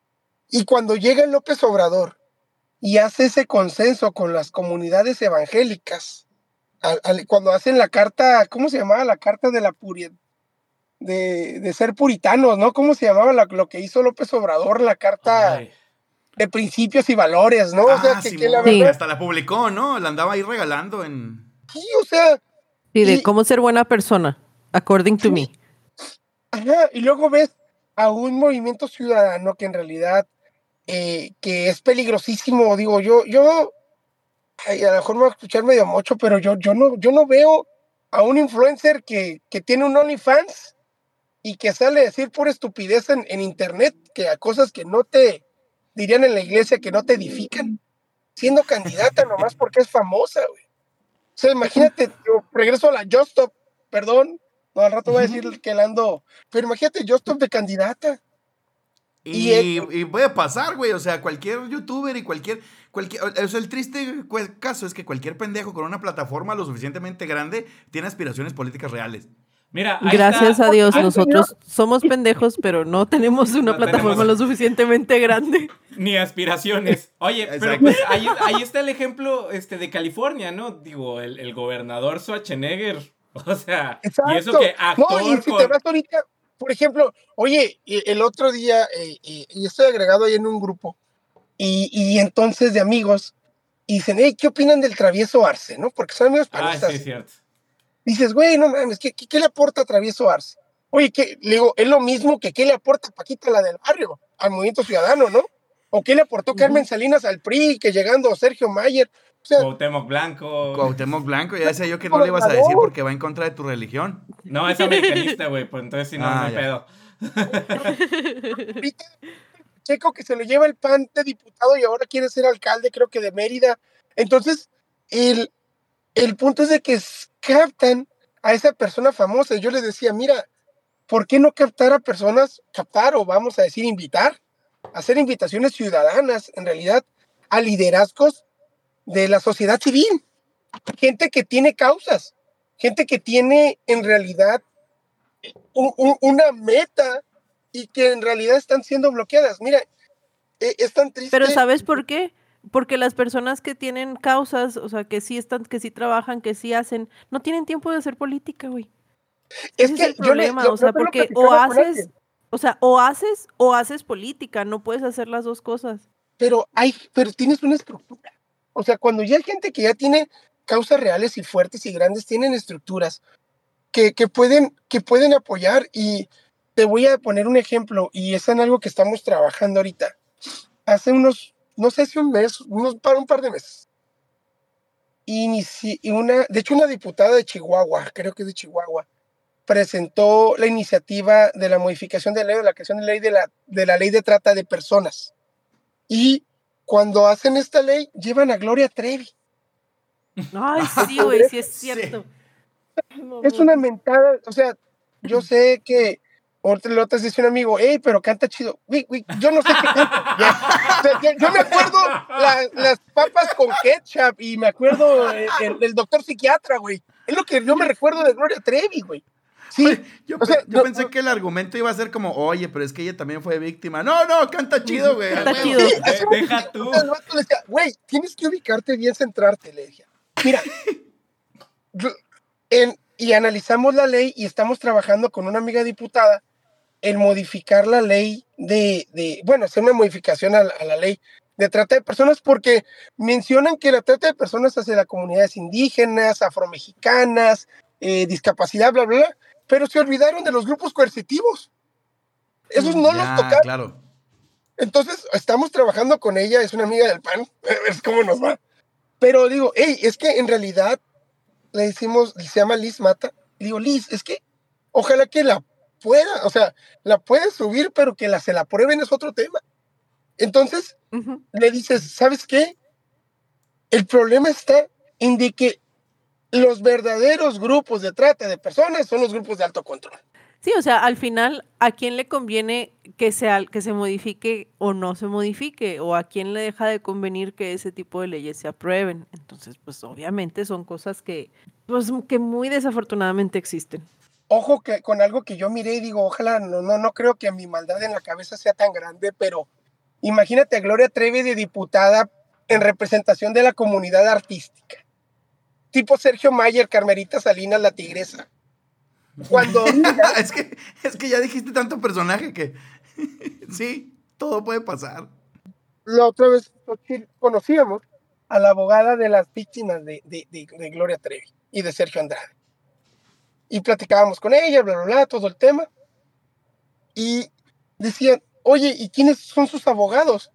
Y cuando llega el López Obrador y hace ese consenso con las comunidades evangélicas, al, al, cuando hacen la carta, ¿cómo se llamaba? La carta de la pureza, de, de ser puritanos, ¿no? ¿Cómo se llamaba la, lo que hizo López Obrador, la carta... Ay. De principios y valores, ¿no? Ah, o sea, que, sí, que la sí. verdad... Hasta la publicó, ¿no? La andaba ahí regalando en... Sí, o sea... Sí, de y... cómo ser buena persona, according to sí. me. Ajá, y luego ves a un movimiento ciudadano que en realidad, eh, que es peligrosísimo, digo, yo, yo, ay, a lo mejor me voy a escuchar medio mocho, pero yo, yo, no, yo no veo a un influencer que, que tiene un OnlyFans y que sale a decir pura estupidez en, en internet, que a cosas que no te... dirían en la iglesia que no te edifican, siendo candidata nomás porque es famosa, güey. O sea, imagínate, yo regreso a la Just Stop, perdón, no, al rato voy a decir que la ando, pero imagínate Just Stop de candidata. Y, y, el, y puede pasar, güey, o sea, cualquier youtuber y cualquier, cualquier, o sea, el triste caso es que cualquier pendejo con una plataforma lo suficientemente grande tiene aspiraciones políticas reales. Mira, gracias está. a Dios, nosotros somos pendejos, pero no tenemos una no plataforma tenemos... lo suficientemente grande. Ni aspiraciones. Oye, exacto. Pero pues ahí, ahí está el ejemplo este, de California, ¿no? Digo, el, el gobernador Schwarzenegger. O sea, exacto. Y eso que actor no, y si con... te vas ahorita, por ejemplo, oye, el otro día, eh, eh, y estoy agregado ahí en un grupo, y, y entonces de amigos, y dicen, hey, ¿qué opinan del Travieso Arce? ¿No? Porque son amigos panistas. Ah, sí, es cierto. Dices, güey, no mames, ¿qué, qué, qué le aporta a Travieso Arce? Oye, ¿qué? Le digo, es lo mismo que qué le aporta Paquita, la del barrio, al Movimiento Ciudadano, ¿no? ¿O qué le aportó uh-huh. Carmen Salinas al P R I, que llegando Sergio Mayer? O sea, Cuauhtémoc Blanco. Cuauhtémoc Blanco, ya decía yo que no le ibas a decir porque va en contra de tu religión. No, es americanista, güey, pues entonces sí no, ah, no pedo. Ahorita, Checo, que se lo lleva el P A N de diputado y ahora quiere ser alcalde, creo que de Mérida. Entonces, el, el punto es de que captan a esa persona famosa. Yo les decía, mira, ¿por qué no captar a personas, captar o vamos a decir invitar, hacer invitaciones ciudadanas, en realidad, a liderazgos de la sociedad civil? Gente que tiene causas, gente que tiene en realidad un, un, una meta y que en realidad están siendo bloqueadas. Mira, es tan triste. Pero ¿sabes por qué? porque las personas que tienen causas, o sea, que sí están, que sí trabajan, que sí hacen, no tienen tiempo de hacer política, güey. Es Ese que es el yo le, problema, lo- o sea, lo que lo porque o platicaba con haces, alguien, o sea, o haces o haces política, no puedes hacer las dos cosas. pero hay, pero tienes una estructura. O sea, cuando ya hay gente que ya tiene causas reales y fuertes y grandes, tienen estructuras que, que pueden, que pueden apoyar. Y te voy a poner un ejemplo, y es en algo que estamos trabajando ahorita. Hace unos, no sé si un mes, unos, para un par de meses, inici- y una, de hecho una diputada de Chihuahua, creo que es de Chihuahua, presentó la iniciativa de la modificación de ley, de la creación de ley de la, de la ley de trata de personas. Y cuando hacen esta ley, llevan a Gloria Trevi. Ay, sí, güey, sí es cierto. Es una mentada, o sea, yo sé que otra le otras dice un amigo, hey, pero canta chido. Güey, güey, yo no sé qué canta. Ya. O sea, yo, yo me acuerdo la- las papas con ketchup y me acuerdo el, el- el doctor psiquiatra, güey. Es lo que yo me recuerdo de Gloria Trevi, güey. Sí, Oye, yo, o sea, pe- yo no- pensé que el argumento iba a ser como, oye, pero es que ella también fue víctima. No, no, canta chido, güey. Canta a huevo. chido. Sí, eso De- me deja decía, tú. o sea, el vato le decía, güey, tienes que ubicarte bien, centrarte, le decía. Mira, yo- en- y analizamos la ley y estamos trabajando con una amiga diputada en modificar la ley de, de bueno, hacer una modificación a la, a la ley de trata de personas, porque mencionan que la trata de personas hacia las comunidades indígenas, afromexicanas, eh, discapacidad, bla, bla, bla, pero se olvidaron de los grupos coercitivos. Esos no los Ya, tocaron. claro. Entonces, estamos trabajando con ella, es una amiga del P A N, a ver cómo nos va. Pero digo, hey, es que en realidad le decimos, se llama Liz Mata, y digo, Liz, es que ojalá que la pueda, o sea, la puedes subir, pero que la, se la aprueben es otro tema. Entonces, Ujú. le dices, ¿sabes qué? El problema está en de que los verdaderos grupos de trata de personas son los grupos de alto control. Sí, o sea, al final, ¿a quién le conviene que se, al- que se modifique o no se modifique? ¿O a quién le deja de convenir que ese tipo de leyes se aprueben? Entonces, pues obviamente son cosas que, pues, que muy desafortunadamente existen. Ojo que con algo que yo miré y digo, ojalá, no, no, no creo que mi maldad en la cabeza sea tan grande, pero imagínate a Gloria Trevi de diputada en representación de la comunidad artística. Tipo Sergio Mayer, Carmelita Salinas, la tigresa. Cuando diga, es, que, es que ya dijiste tanto personaje que sí, todo puede pasar. la otra vez conocíamos a la abogada de las víctimas de, de, de, de Gloria Trevi y de Sergio Andrade. Y platicábamos con ella, bla, bla, bla, todo el tema. Y decían, oye, ¿y quiénes son sus abogados?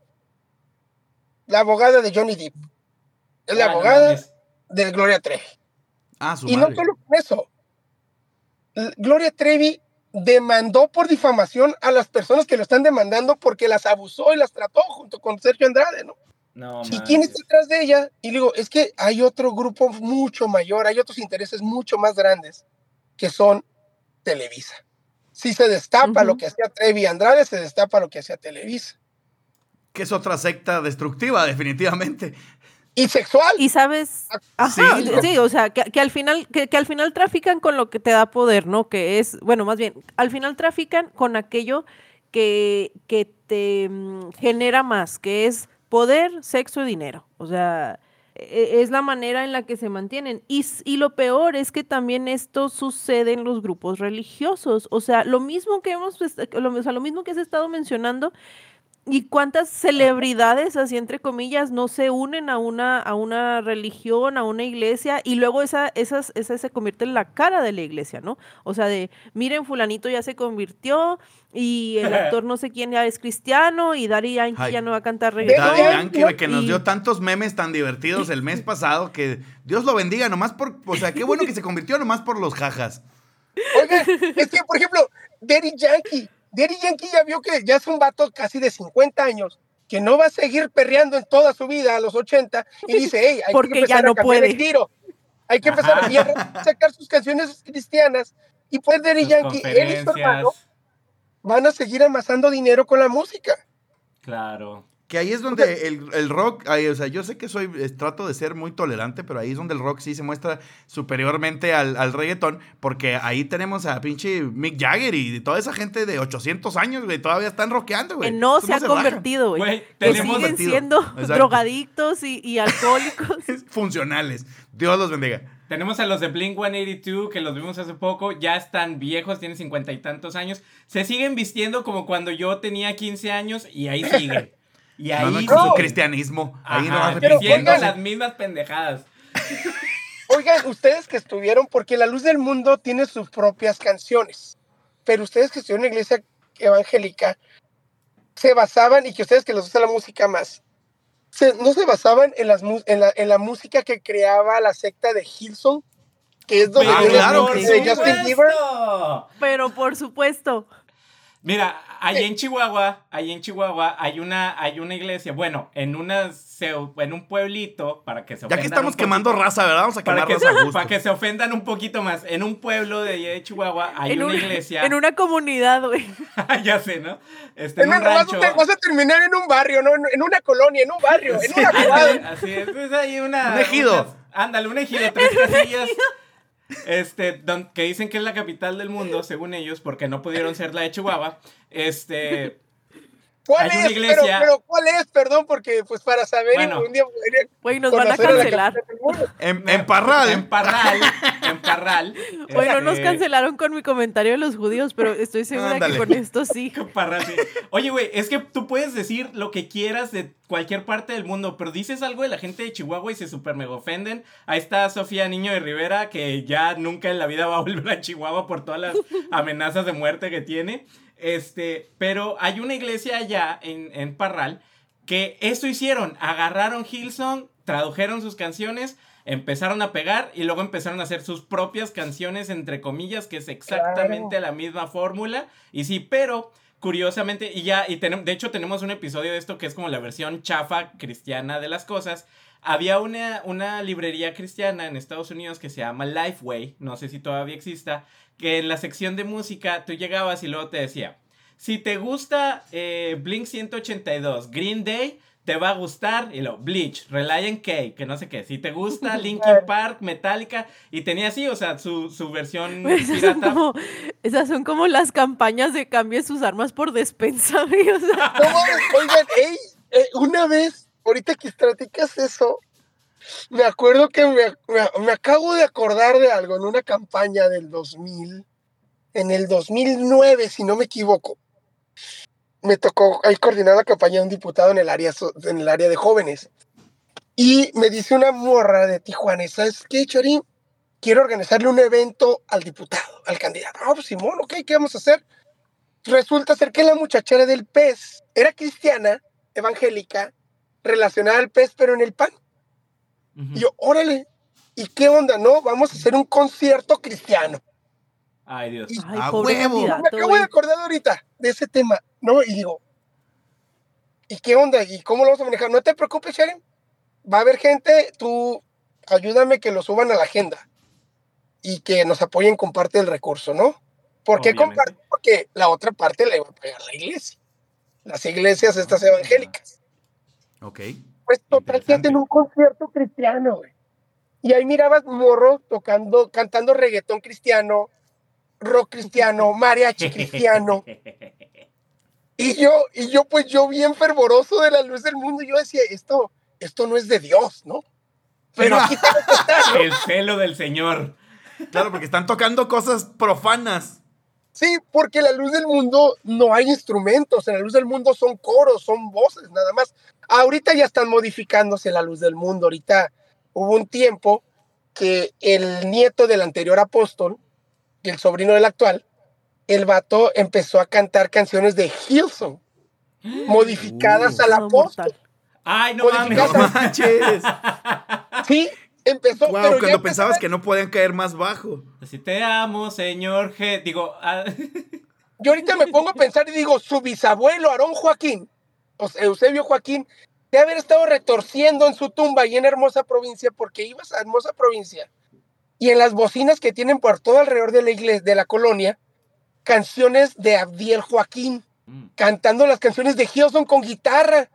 La abogada de Johnny Depp. Es la Ah, no abogada mames. de Gloria Trevi. Ah, su Y madre. no solo con eso. L- Gloria Trevi demandó por difamación a las personas que lo están demandando porque las abusó y las trató junto con Sergio Andrade, ¿no? No ¿Y quién está manches. detrás de ella? Y digo, es que hay otro grupo mucho mayor, hay otros intereses mucho más grandes que son Televisa. Si se destapa lo Ujú. que hacía Trevi y Andrade, se destapa lo que hacía Televisa. Que es otra secta destructiva, definitivamente. Y sexual. Y sabes, ajá, Sí, sí, no. sí, o sea, que, que al final, que, que al final trafican con lo que te da poder, ¿no? Que es, bueno, más bien, al final trafican con aquello que, que te mm, genera más, que es poder, sexo y dinero. O sea, e- es la manera en la que se mantienen. Y, s- y lo peor es que también esto sucede en los grupos religiosos. O sea, lo mismo que hemos, est- lo, o sea, lo mismo que has estado mencionando. ¿Y cuántas celebridades, así entre comillas, no se unen a una, a una religión, a una iglesia, y luego esa, esas, esa se convierte en la cara de la iglesia, ¿no? O sea, de, miren, fulanito ya se convirtió, y el actor no sé quién ya es cristiano, y Daddy Yankee Ay, ya no va a cantar Daddy Daddy reggaetón. Yankee, güey, que nos y- dio tantos memes tan divertidos el mes pasado que Dios lo bendiga, nomás por, o sea, qué bueno que se convirtió nomás por los jajas. Oigan, es que, por ejemplo, Daddy Yankee, Daddy Yankee ya vio que ya es un vato casi de cincuenta años, que no va a seguir perreando en toda su vida a los ochenta, y dice, hey, hay que Porque ya empezar no a cambiar el puede. giro. Hay que empezar Ajá. y a sacar sus canciones cristianas. Y pues Daddy Sus Yankee, él y su hermano conferencias. van a seguir amasando dinero con la música. Claro. Que ahí es donde el, el rock, ahí, o sea, yo sé que soy, eh, trato de ser muy tolerante, pero ahí es donde el rock sí se muestra superiormente al, al reggaetón, porque ahí tenemos a pinche Mick Jagger y toda esa gente de ochocientos años, güey, todavía están rockeando, güey. Que no Estos se ha rajan. convertido, güey. Güey, Que tenemos siguen convertido. siendo Exacto. drogadictos y, y alcohólicos. Funcionales. Dios los bendiga. Tenemos a los de Blink ciento ochenta y dos, que los vimos hace poco, ya están viejos, tienen cincuenta y tantos años. Se siguen vistiendo como cuando yo tenía quince años y ahí siguen. Y ahí No, no, siguen. con su cristianismo. Ahí Ajá, no Pero, diciendo oigan, las mismas pendejadas. Oigan, ustedes que estuvieron, porque La Luz del Mundo tiene sus propias canciones, pero ustedes que estuvieron en la iglesia evangélica, se basaban, y que ustedes que les gusta la música más, se, no se basaban en, las, mu- en, la, en la música que creaba la secta de Hillsong, que es donde Ah, viene claro el que de sí. Justin Bieber. Pero por supuesto. Mira, allí en Chihuahua, allí en Chihuahua hay una, hay una iglesia, bueno, en una pseu- en un pueblito, para que se Ya ofendan que estamos un quemando poquito- raza, ¿verdad? Vamos a para quemar que, raza a gusto. para que se ofendan un poquito más. En un pueblo de, allí de Chihuahua hay En una un- iglesia. En una comunidad, güey. Ya sé, ¿no? Este, en En un un- vas, rancho. a, vas a terminar en un barrio, no en, en una colonia, en un barrio, en Sí, una así, cuadra. así es, pues hay una... Un ejido. unas- ándale, un ejido, tres casillas. Este, don- que dicen que es la capital del mundo, según ellos, porque no pudieron ser la de Chihuahua. Este... ¿Cuál hay una es? iglesia- Pero, pero ¿cuál es? Perdón, porque pues para saber Bueno. un día podría Güey, nos van a conocer la cancelar. capital del mundo. En, en Parral. En Parral, en Parral. Güey, no nos este, cancelaron con mi comentario de los judíos, pero estoy segura Ándale. que con esto sí. Parral, sí. Oye, güey, es que tú puedes decir lo que quieras de cualquier parte del mundo, pero dices algo de la gente de Chihuahua y se super mega ofenden. Ahí está Sofía Niño de Rivera, que ya nunca en la vida va a volver a Chihuahua por todas las amenazas de muerte que tiene. Este, pero hay una iglesia allá en, en Parral que eso hicieron. Agarraron Hillsong, tradujeron sus canciones, empezaron a pegar y luego empezaron a hacer sus propias canciones, entre comillas, que es exactamente la misma fórmula. Y sí, pero curiosamente, y ya, y tenemos, de hecho tenemos un episodio de esto que es como la versión chafa cristiana de las cosas. Había una, una librería cristiana en Estados Unidos que se llama Lifeway, no sé si todavía exista, que en la sección de música tú llegabas y luego te decía, si te gusta eh, Blink ciento ochenta y dos, Green Day, te va a gustar, y luego Bleach, Relient K, que no sé qué, si te gusta Linkin Park, Metallica, y tenía así, o sea, su, su versión Güey, esas, son pirata. como, esas son como las campañas de cambie sus armas por despensa, güey. O sea, No mames, oigan, ey, eh, una vez, ahorita que platicas eso, me acuerdo que me, me, me acabo de acordar de algo en una campaña del dos mil, en el dos mil nueve, si no me equivoco. Me tocó ahí coordinar la campaña de un diputado en el área, so- en el área de jóvenes. Y me dice una morra de Tijuana, ¿sabes qué, Charín? Quiero organizarle un evento al diputado, al candidato. Ah, pues Simón, ok, ¿qué vamos a hacer? Resulta ser que la muchachera del P E S era cristiana, evangélica, relacionada al P E S, pero en el P A N. Ujú. Y yo, órale, ¿y qué onda? No, vamos a hacer un concierto cristiano. Ay, Dios. ay, ¡A pobre huevo! Me candidato, acabo güey. de acordar ahorita de ese tema, ¿no? Y digo, ¿y qué onda? ¿Y cómo lo vamos a manejar? No te preocupes, Sharon. Va a haber gente, tú ayúdame que lo suban a la agenda y que nos apoyen con parte del recurso, ¿no? ¿Por qué Obviamente. compartir? Porque la otra parte la iba a pagar la iglesia. Las iglesias estas evangélicas. Ok. Pues total que Interesante. hacen un concierto cristiano, güey. Y ahí mirabas morro tocando, cantando reggaetón cristiano, rock cristiano, mariachi cristiano. Y yo, y yo, pues yo bien fervoroso de la luz del mundo, yo decía, esto, esto no es de Dios, ¿no? Pero aquí tengo que estar, ¿no? El celo del Señor. Claro, porque están tocando cosas profanas. Sí, porque la luz del mundo no hay instrumentos, en la luz del mundo son coros, son voces, nada más. Ahorita ya están modificándose la luz del mundo, ahorita hubo un tiempo que el nieto del anterior apóstol, y el sobrino del actual, el vato empezó a cantar canciones de Hillsong, modificadas Uh, al Todo apóstol. mortal. Ay, no Modificado. mames. No manches. Sí, empezó, Wow, pero ya cuando empezaba- pensabas que no podían caer más bajo. Así te amo, señor G. Digo, ah, Yo ahorita me pongo a pensar y digo, su bisabuelo, Aarón Joaquín, o sea, Eusebio Joaquín, de haber estado retorciendo en su tumba ahí en Hermosa Provincia, porque ibas a Hermosa Provincia, y en las bocinas que tienen por todo alrededor de la iglesia, de la colonia, canciones de Abdiel Joaquín, mm, cantando las canciones de Hillsong con guitarra,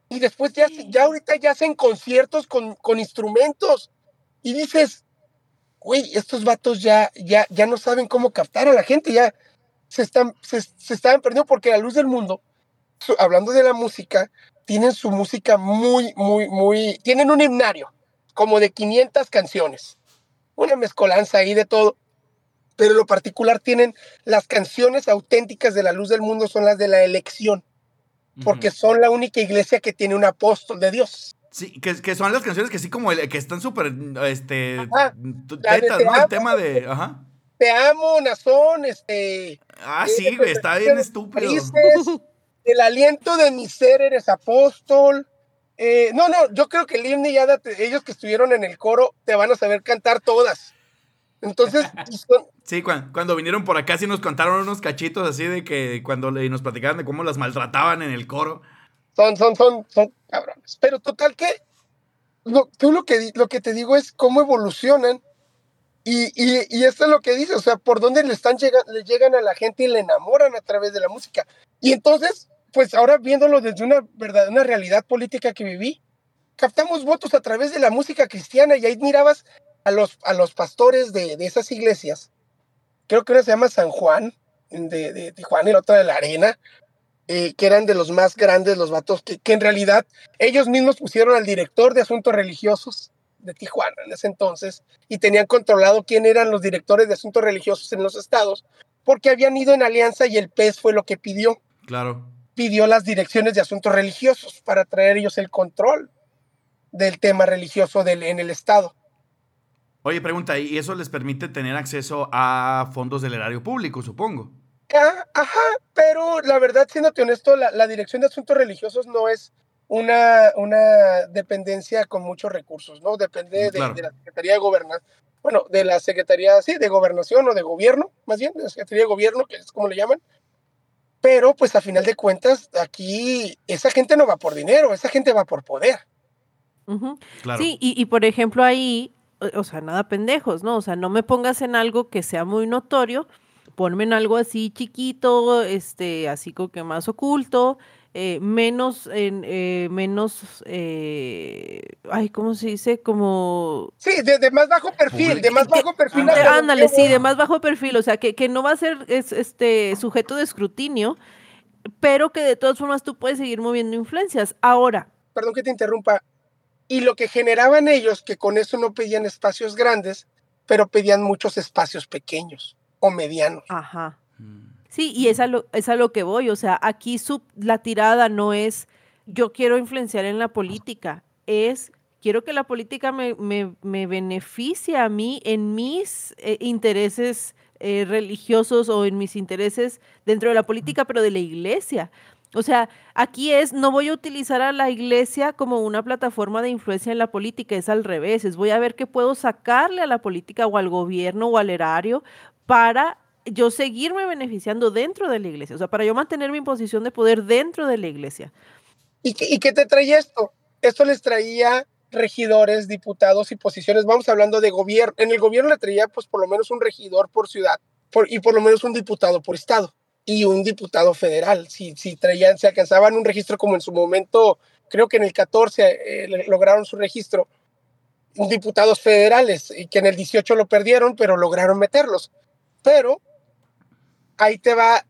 Y después ya, ya ahorita ya hacen conciertos con, con instrumentos. Y dices, güey, estos vatos ya, ya, ya no saben cómo captar a la gente, ya se están, se, se estaban perdiendo porque La Luz del Mundo, su, hablando de la música, tienen su música muy, muy, muy, tienen un himnario, como de quinientas canciones, una mezcolanza ahí de todo, pero en lo particular tienen las canciones auténticas de La Luz del Mundo son las de la elección, porque uh-huh. son la única iglesia que tiene un apóstol de Dios. Sí, que, que son las canciones que sí como el, que están súper, este, ajá, tetas, ¿no? Amo, el tema de, ajá. Te amo, Nazón, este... Ah, eh, sí, güey, está bien estúpido. Dices, el aliento de mi ser eres apóstol. Eh, no, no, yo creo que Liam y Ada, ellos que estuvieron en el coro, te van a saber cantar todas. Entonces... son... Sí, cuando, cuando vinieron por acá sí nos contaron unos cachitos así de que cuando le, nos platicaban de cómo las maltrataban en el coro. Son, son, son, son cabrones. Pero total que, lo, tú lo que, lo que te digo es cómo evolucionan y, y, y esto es lo que dice, o sea, por dónde le, están llega, le llegan a la gente y le enamoran a través de la música. Y entonces, pues ahora viéndolo desde una verdad, una realidad política que viví, captamos votos a través de la música cristiana y ahí mirabas a los, a los pastores de, de esas iglesias, creo que una se llama San Juan, de, de Tijuana y la otra de La Arena, Eh, que eran de los más grandes, los vatos, que, que en realidad ellos mismos pusieron al director de asuntos religiosos de Tijuana en ese entonces y tenían controlado quién eran los directores de asuntos religiosos en los estados, porque habían ido en alianza y el P E S fue lo que pidió. Claro. Pidió las direcciones de asuntos religiosos para traer ellos el control del tema religioso del, en el estado. Oye, pregunta, ¿y eso les permite tener acceso a fondos del erario público, supongo? Ah, ajá, pero la verdad, siéndote honesto, la, la Dirección de Asuntos Religiosos no es una, una dependencia con muchos recursos, ¿no? Depende claro. de, de la Secretaría de Gobernación, bueno, de la Secretaría, sí, de Gobernación o de Gobierno, más bien, de la Secretaría de Gobierno, que es como le llaman, pero pues a final de cuentas, aquí esa gente no va por dinero, esa gente va por poder. Uh-huh. Claro. Sí, y, y por ejemplo ahí, o, o sea, nada pendejos, ¿no? O sea, no me pongas en algo que sea muy notorio, ponme en algo así chiquito, este, así como que más oculto, eh, menos, en, eh, menos, eh, ay, ¿cómo se dice? Como... Sí, de, de más bajo perfil, Public. de más bajo perfil. Eh, ándale, sí, de más bajo perfil, o sea, que, que no va a ser es, este sujeto de escrutinio, pero que de todas formas tú puedes seguir moviendo influencias. Ahora. Perdón que te interrumpa. Y lo que generaban ellos, que con eso no pedían espacios grandes, pero pedían muchos espacios pequeños o medianos. Ajá. Sí, y es a lo, es a lo que voy, o sea, aquí su, la tirada no es yo quiero influenciar en la política, es quiero que la política me, me, me beneficie a mí en mis eh, intereses eh, religiosos o en mis intereses dentro de la política, pero de la iglesia. O sea, aquí es, no voy a utilizar a la iglesia como una plataforma de influencia en la política, es al revés, es voy a ver qué puedo sacarle a la política o al gobierno o al erario para yo seguirme beneficiando dentro de la iglesia, o sea, para yo mantener mi posición de poder dentro de la iglesia. ¿Y qué, y qué te traía esto? Esto les traía regidores, diputados y posiciones, vamos hablando de gobierno, en el gobierno le traía pues por lo menos un regidor por ciudad por, y por lo menos un diputado por estado y un diputado federal, si, si traían, se alcanzaban un registro como en su momento, creo que en el catorce eh, lograron su registro, diputados federales y que en el dieciocho lo perdieron, pero lograron meterlos. Pero ahí te va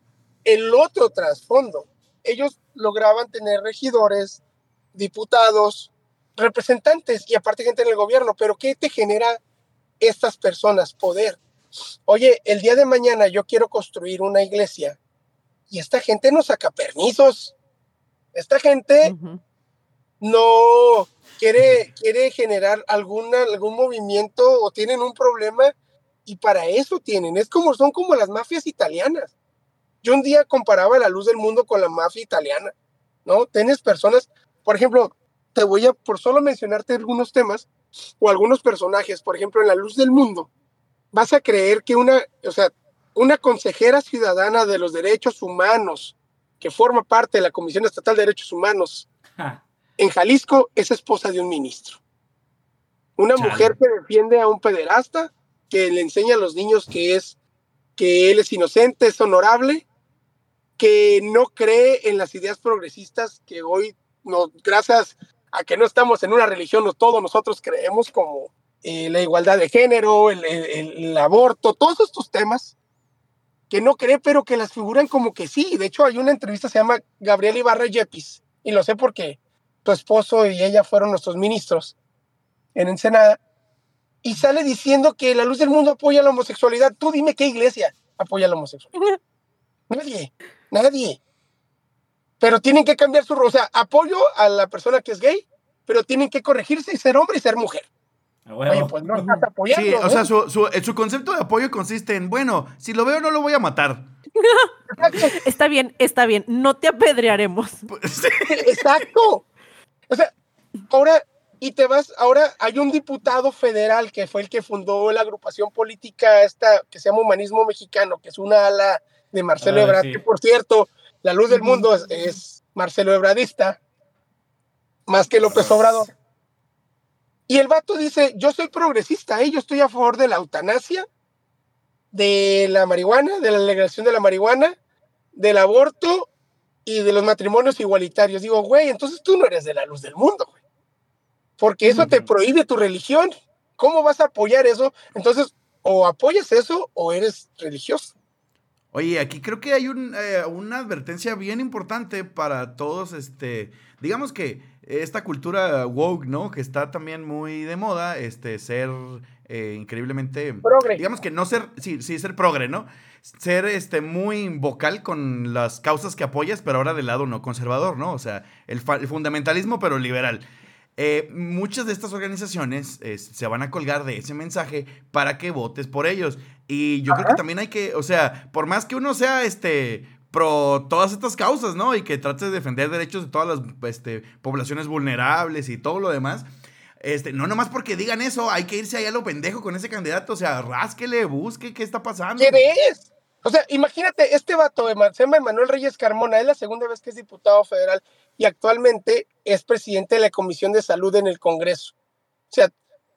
el otro trasfondo. Ellos lograban tener regidores, diputados, representantes y aparte gente en el gobierno. Pero ¿qué te genera estas personas? Poder. Oye, el día de mañana yo quiero construir una iglesia y esta gente no saca permisos. Esta gente uh-huh. no quiere, quiere generar alguna, algún movimiento o tienen un problema. Y para eso tienen, es como, son como las mafias italianas. Yo un día comparaba La Luz del Mundo con la mafia italiana, ¿no? Tienes personas, por ejemplo, te voy a, por solo mencionarte algunos temas o algunos personajes, por ejemplo, en La Luz del Mundo, vas a creer que una, o sea, una consejera ciudadana de los derechos humanos, que forma parte de la Comisión Estatal de Derechos Humanos, ah. en Jalisco, es esposa de un ministro. Una Chale. mujer que defiende a un pederasta, que le enseña a los niños que es que él es inocente, es honorable, que no cree en las ideas progresistas que hoy no, gracias a que no estamos en una religión, no, todos nosotros creemos como eh, la igualdad de género, el, el, el aborto, todos estos temas que no cree, pero que las figuran como que sí. De hecho, hay una entrevista, se llama Gabriel Ibarra Yepis, y lo sé porque tu esposo y ella fueron nuestros ministros en Ensenada, y sale diciendo que la luz del mundo apoya la homosexualidad. Tú dime qué iglesia apoya la homosexualidad. Nadie, nadie. Pero tienen que cambiar su rol. O sea, apoyo a la persona que es gay, pero tienen que corregirse y ser hombre y ser mujer. A huevo. Oye, pues no estás apoyando. Sí, o ¿eh? sea, su, su, su concepto de apoyo consiste en, bueno, si lo veo no lo voy a matar. Está bien, está bien, no te apedrearemos. Sí. Exacto. O sea, ahora, y te vas, ahora hay un diputado federal que fue el que fundó la agrupación política esta que se llama Humanismo Mexicano, que es una ala de Marcelo Ah, Ebrard, sí. que por cierto, la luz del mundo es, es Marcelo Ebradista, más que López Obrador. Y el vato dice, yo soy progresista, ¿eh? Yo estoy a favor de la eutanasia, de la marihuana, de la legalización de la marihuana, del aborto y de los matrimonios igualitarios. Digo, güey, entonces tú no eres de la luz del mundo, güey. Porque eso te prohíbe tu religión. ¿Cómo vas a apoyar eso? Entonces, o apoyas eso o eres religioso. Oye, aquí creo que hay un, eh, una advertencia bien importante para todos, este, digamos que esta cultura woke, ¿no? Que está también muy de moda, este, ser eh, increíblemente, Progre. digamos que no ser, sí, sí, ser progre, ¿no? Ser, este, muy vocal con las causas que apoyas, pero ahora del lado no conservador, ¿no? O sea, el, fa- el fundamentalismo, pero liberal. Eh, muchas de estas organizaciones eh, se van a colgar de ese mensaje para que votes por ellos. Y yo creo que también hay que, o sea, por más que uno sea este pro todas estas causas, ¿no? Y que trate de defender derechos de todas las este, poblaciones vulnerables y todo lo demás. Este, no nomás porque digan eso, hay que irse ahí a lo pendejo con ese candidato. O sea, rásquele, busque qué está pasando. ¿Quién es? O sea, imagínate, este vato de se llama Manuel Reyes Carmona, es la segunda vez que es diputado federal y actualmente es presidente de la Comisión de Salud en el Congreso. O sea,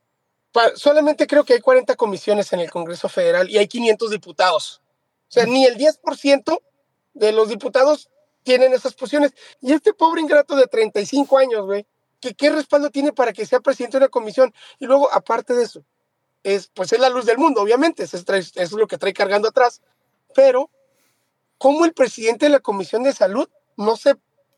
pa- solamente creo que hay cuarenta comisiones en el Congreso Federal y hay quinientos diputados. O sea, ni el diez por ciento de los diputados tienen esas posiciones. Y este pobre ingrato de treinta y cinco años, güey, ¿qué, qué respaldo tiene para que sea presidente de una comisión? Y luego, aparte de eso, es, pues es la luz del mundo, obviamente, eso es, trae- eso es lo que trae cargando atrás. Pero, ¿cómo el presidente de la Comisión de Salud no, se,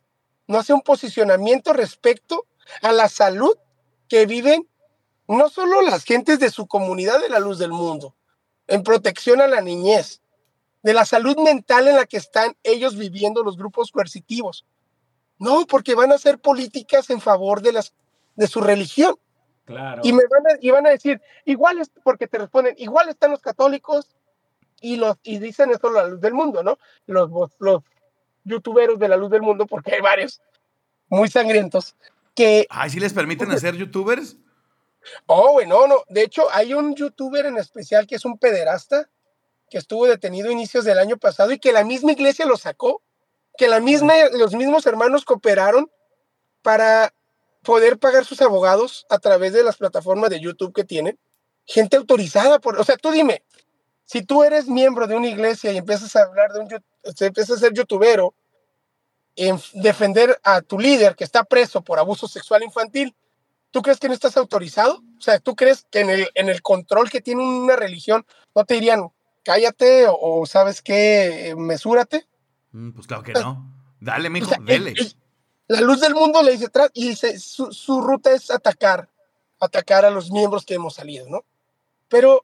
no hace un posicionamiento respecto a la salud que viven no solo las gentes de su comunidad de la luz del mundo, en protección a la niñez, de la salud mental en la que están ellos viviendo los grupos coercitivos? No, porque van a hacer políticas en favor de, las, de su religión. Claro. Y me van a, y van a decir, igual es, porque te responden, igual están los católicos y los y dicen eso la luz del mundo, ¿no? Los, los youtuberos de la luz del mundo, porque hay varios muy sangrientos, que, Ay, ¿sí les permiten hacer youtubers? oh, güey, no, no, de hecho hay un youtuber en especial que es un pederasta, que estuvo detenido a inicios del año pasado y que la misma iglesia lo sacó, que la misma, los mismos hermanos cooperaron para poder pagar sus abogados a través de las plataformas de YouTube que tienen, gente autorizada por, o sea, tú dime, si tú eres miembro de una iglesia y empiezas a hablar de un, empiezas a ser youtubero, en defender a tu líder que está preso por abuso sexual infantil, ¿tú crees que no estás autorizado? O sea, ¿tú crees que en el, en el control que tiene una religión no te dirían, cállate o, o sabes qué, eh, mesúrate? Mm, pues claro que no. Dale, mijo, O sea, dele. el- el- la luz del mundo le dice atrás y dice, su, su ruta es atacar, atacar a los miembros que hemos salido, ¿no? Pero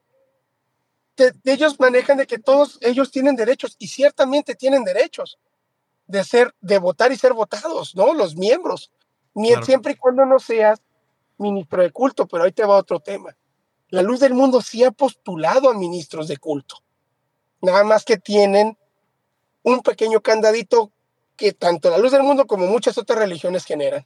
te- ellos manejan de que todos ellos tienen derechos y ciertamente tienen derechos de ser, de votar y ser votados, ¿no? Los miembros, Ni- Claro. siempre y cuando no seas ministro de culto, pero ahí te va otro tema. La luz del mundo sí ha postulado a ministros de culto, nada más que tienen un pequeño candadito que tanto la luz del mundo como muchas otras religiones generan.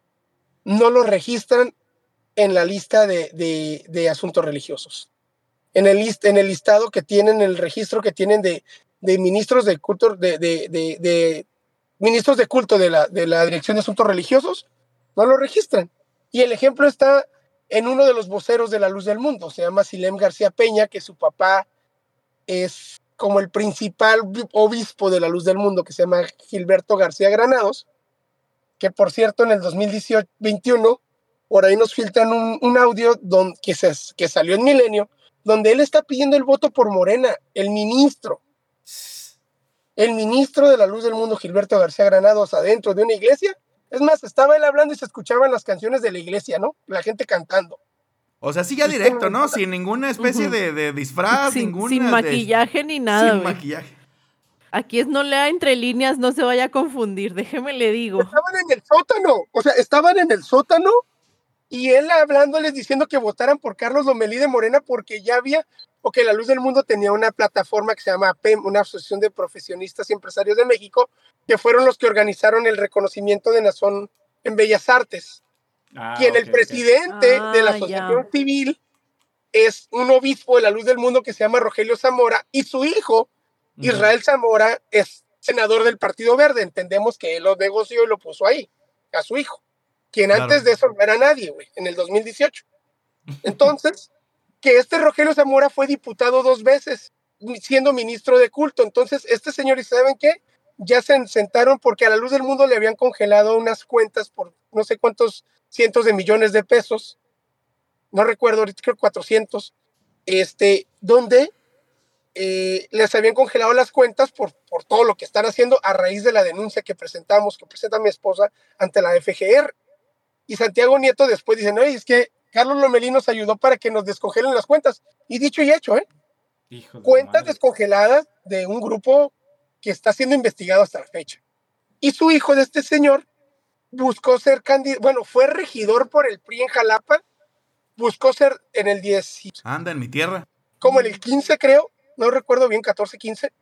No lo registran en la lista de, de, de asuntos religiosos. En el, list, en el listado que tienen, el registro que tienen de, de ministros de culto, de, de, de, de ministros de culto de la, de la Dirección de Asuntos Religiosos, no lo registran. Y el ejemplo está en uno de los voceros de la luz del mundo, se llama Silem García Peña, que su papá es como el principal obispo de la luz del mundo, que se llama Gilberto García Granados, que por cierto en el dos mil veintiuno, por ahí nos filtran un, un audio don, que, se, que salió en Milenio, donde él está pidiendo el voto por Morena, el ministro. El ministro de la Luz del Mundo, Gilberto García Granados, adentro de una iglesia. Es más, estaba él hablando y se escuchaban las canciones de la iglesia, ¿no? La gente cantando. O sea, sí ya directo, ¿no? Sin ninguna especie uh-huh. de, de disfraz, sin, ninguna... Sin maquillaje de, ni nada, Sin wey. maquillaje. Aquí es no lea entre líneas, no se vaya a confundir, déjeme le digo. Estaban en el sótano, o sea, estaban en el sótano y él hablándoles diciendo que votaran por Carlos Lomelí de Morena porque ya había, o que La Luz del Mundo tenía una plataforma que se llama A P E M, una asociación de profesionistas y empresarios de México, que fueron los que organizaron el reconocimiento de Nazón en Bellas Artes. Ah, quien okay, el presidente okay. de la asociación ah, civil es un obispo de La Luz del Mundo que se llama Rogelio Zamora y su hijo, uh-huh. Israel Zamora, es senador del Partido Verde. Entendemos que él lo negoció y lo puso ahí, a su hijo, quien claro. antes de eso no era nadie, güey, en el dos mil dieciocho. Entonces, que este Rogelio Zamora fue diputado dos veces, siendo ministro de culto. Entonces, este señor, ¿y saben qué? Ya se sentaron porque a La Luz del Mundo le habían congelado unas cuentas por no sé cuántos cientos de millones de pesos, no recuerdo, ahorita creo cuatrocientos, este, donde eh, les habían congelado las cuentas por, por todo lo que están haciendo a raíz de la denuncia que presentamos, que presenta mi esposa ante la F G R. Y Santiago Nieto después dice, no, es que Carlos Lomelí nos ayudó para que nos descongelen las cuentas. Y dicho y hecho, ¿eh? Hijo de cuentas madre. Descongeladas de un grupo que está siendo investigado hasta la fecha. Y su hijo de este señor buscó ser candidato, bueno, fue regidor por el P R I en Jalapa, buscó ser en el diez. Anda, en mi tierra. Como en el quince, creo, no recuerdo bien, catorce, quince,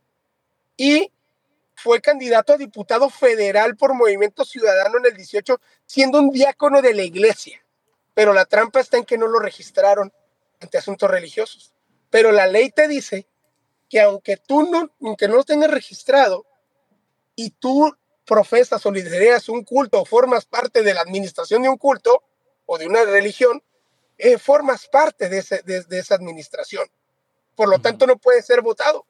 y fue candidato a diputado federal por Movimiento Ciudadano en el dieciocho, siendo un diácono de la iglesia. Pero la trampa está en que no lo registraron ante asuntos religiosos. Pero la ley te dice que aunque tú no, aunque no lo tengas registrado y tú profesas o lideras un culto o formas parte de la administración de un culto o de una religión, eh, formas parte de, ese, de, de esa administración. Por lo uh-huh. tanto, no puede ser votado.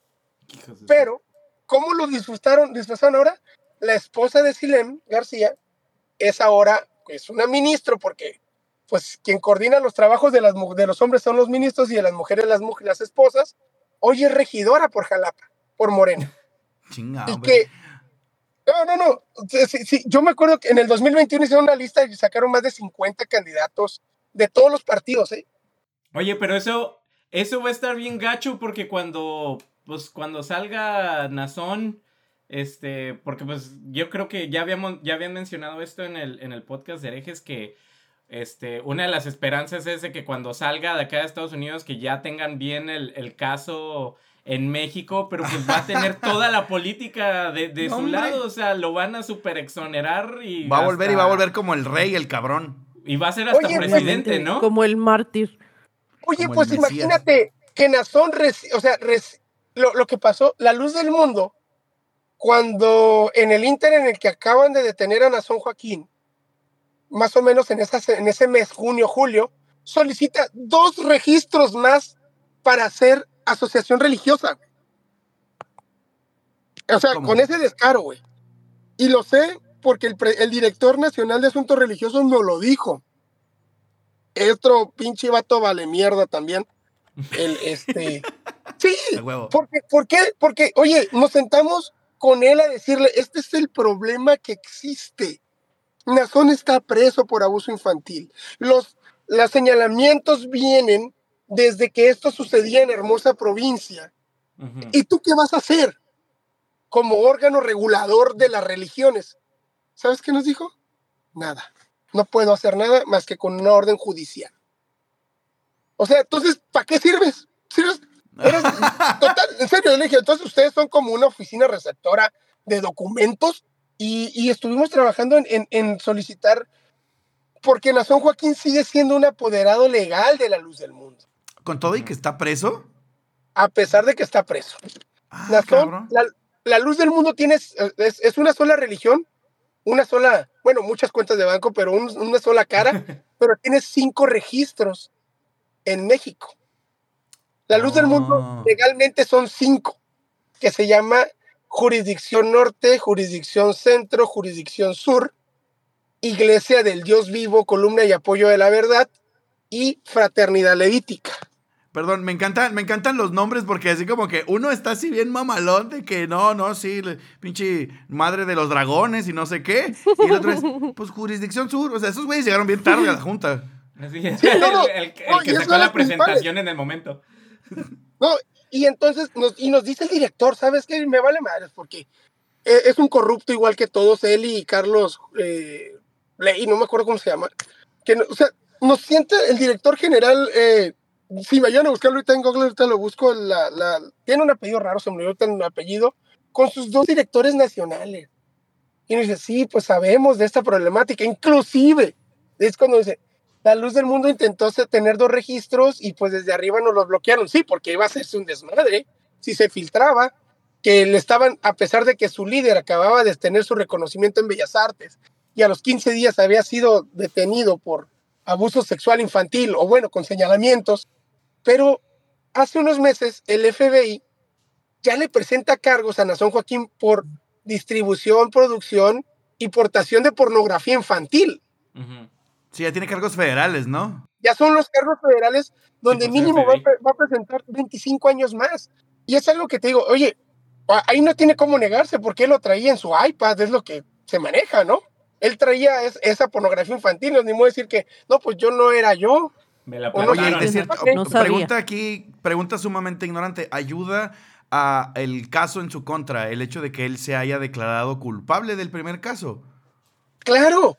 Pero, ¿cómo lo disfrutaron, disfrazaron ahora? La esposa de Silem García es ahora pues, una ministro, porque pues, quien coordina los trabajos de, las, de los hombres son los ministros y de las mujeres las, las esposas. Hoy es regidora por Jalapa, por Morena. Chingado. Y que No, no, no. Sí, sí. Yo me acuerdo que en el dos mil veintiuno hicieron una lista y sacaron más de cincuenta candidatos de todos los partidos, ¿eh? Oye, pero eso, eso va a estar bien gacho porque cuando, pues, cuando salga Nazón, este, porque pues yo creo que ya habíamos, ya habían mencionado esto en el, en el podcast de Herejes que, este, una de las esperanzas es de que cuando salga de acá de Estados Unidos que ya tengan bien el, el caso en México, pero pues va a tener toda la política de, de no, su hombre. lado, o sea, lo van a super exonerar y va a volver hasta... y va a volver como el rey, el cabrón. Y va a ser hasta Oye, presidente, ¿no? Como el mártir. Oye, como pues imagínate que Nazón, reci- o sea, reci- lo, lo que pasó, La Luz del Mundo, cuando en el ínter en el que acaban de detener a Nazón Joaquín, más o menos en, esas, en ese mes, junio, julio, solicita dos registros más para hacer asociación religiosa. O sea, ¿cómo? Con ese descaro, güey. Y lo sé porque el, pre- el director nacional de asuntos religiosos nos lo dijo. Otro pinche vato vale mierda también. El, este... Sí, porque, ¿por qué? Porque, oye, nos sentamos con él a decirle, este es el problema que existe. Nazón está preso por abuso infantil. Los, los señalamientos vienen desde que esto sucedía en Hermosa Provincia. Uh-huh. ¿Y tú qué vas a hacer como órgano regulador de las religiones? ¿Sabes qué nos dijo? Nada. No puedo hacer nada más que con una orden judicial. O sea, entonces, ¿para qué sirves? ¿Sirves? Eres, total, en serio, le dije, entonces ustedes son como una oficina receptora de documentos y, y estuvimos trabajando en, en, en solicitar, porque Nazón Joaquín sigue siendo un apoderado legal de La Luz del Mundo. ¿Con todo y que está preso? A pesar de que está preso. Ah, Nazón, la, la Luz del Mundo tiene, es, es una sola religión, una sola, bueno, muchas cuentas de banco, pero un, una sola cara, pero tiene cinco registros en México. La Luz oh. del Mundo legalmente son cinco, que se llama Jurisdicción Norte, Jurisdicción Centro, Jurisdicción Sur, Iglesia del Dios Vivo, Columna y Apoyo de la Verdad y Fraternidad Levítica. Perdón, me encantan, me encantan los nombres porque así como que uno está así bien mamalón de que no, no, sí, le- pinche madre de los dragones y no sé qué. Y el otro es, pues, Jurisdicción Sur. O sea, esos güeyes llegaron bien tarde a la junta. Así es, Sí, no, no, el, el- el no, que y es sacó de la las principales. presentación en el momento. No, y entonces nos, y nos dice el director, ¿sabes qué? Me vale madres porque eh, es un corrupto igual que todos, él y Carlos eh, Ley, no me acuerdo cómo se llama. Que, no- o sea, nos siente el director general, eh, si me ayudan a buscarlo ahorita en Google, ahorita lo busco, la, la, tiene un apellido raro, se me olvidó un apellido, con sus dos directores nacionales. Y nos dice, sí, pues sabemos de esta problemática, inclusive, es cuando dice, La Luz del Mundo intentó se- tener dos registros y pues desde arriba nos los bloquearon, sí, porque iba a hacerse un desmadre, si se filtraba, que le estaban, a pesar de que su líder acababa de tener su reconocimiento en Bellas Artes y a los quince días había sido detenido por abuso sexual infantil o bueno, con señalamientos, pero hace unos meses el F B I ya le presenta cargos a Nazón Joaquín por distribución, producción y portación de pornografía infantil. Ujú. Sí, ya tiene cargos federales, ¿no? Ya son los cargos federales donde pues, mínimo va a, F B I. pre- va a presentar veinticinco años más. Y es algo que te digo, oye, a- ahí no tiene cómo negarse porque él lo traía en su iPad, es lo que se maneja, ¿no? Él traía es- esa pornografía infantil, no ni modo decir que, no, pues yo no era yo. Me la O no, Oye, plantaron. es cierto, Ok. No sabía. pregunta aquí, pregunta sumamente ignorante. ¿Ayuda a el caso en su contra el hecho de que él se haya declarado culpable del primer caso? Claro,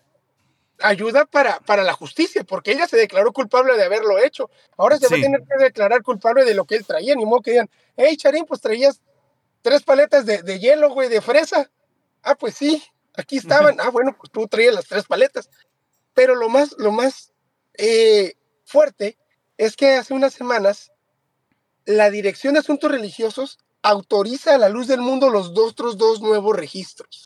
ayuda para, para la justicia, porque ella se declaró culpable de haberlo hecho. Ahora se va a Sí. tener que declarar culpable de lo que él traía, ni modo que digan, hey, Charín, pues traías tres paletas de, de hielo, güey, de fresa. Ah, pues sí, aquí estaban. Ah, bueno, pues tú traías las tres paletas. Pero lo más, lo más eh, fuerte es que hace unas semanas la Dirección de Asuntos Religiosos autoriza a La Luz del Mundo los dos, otros dos nuevos registros.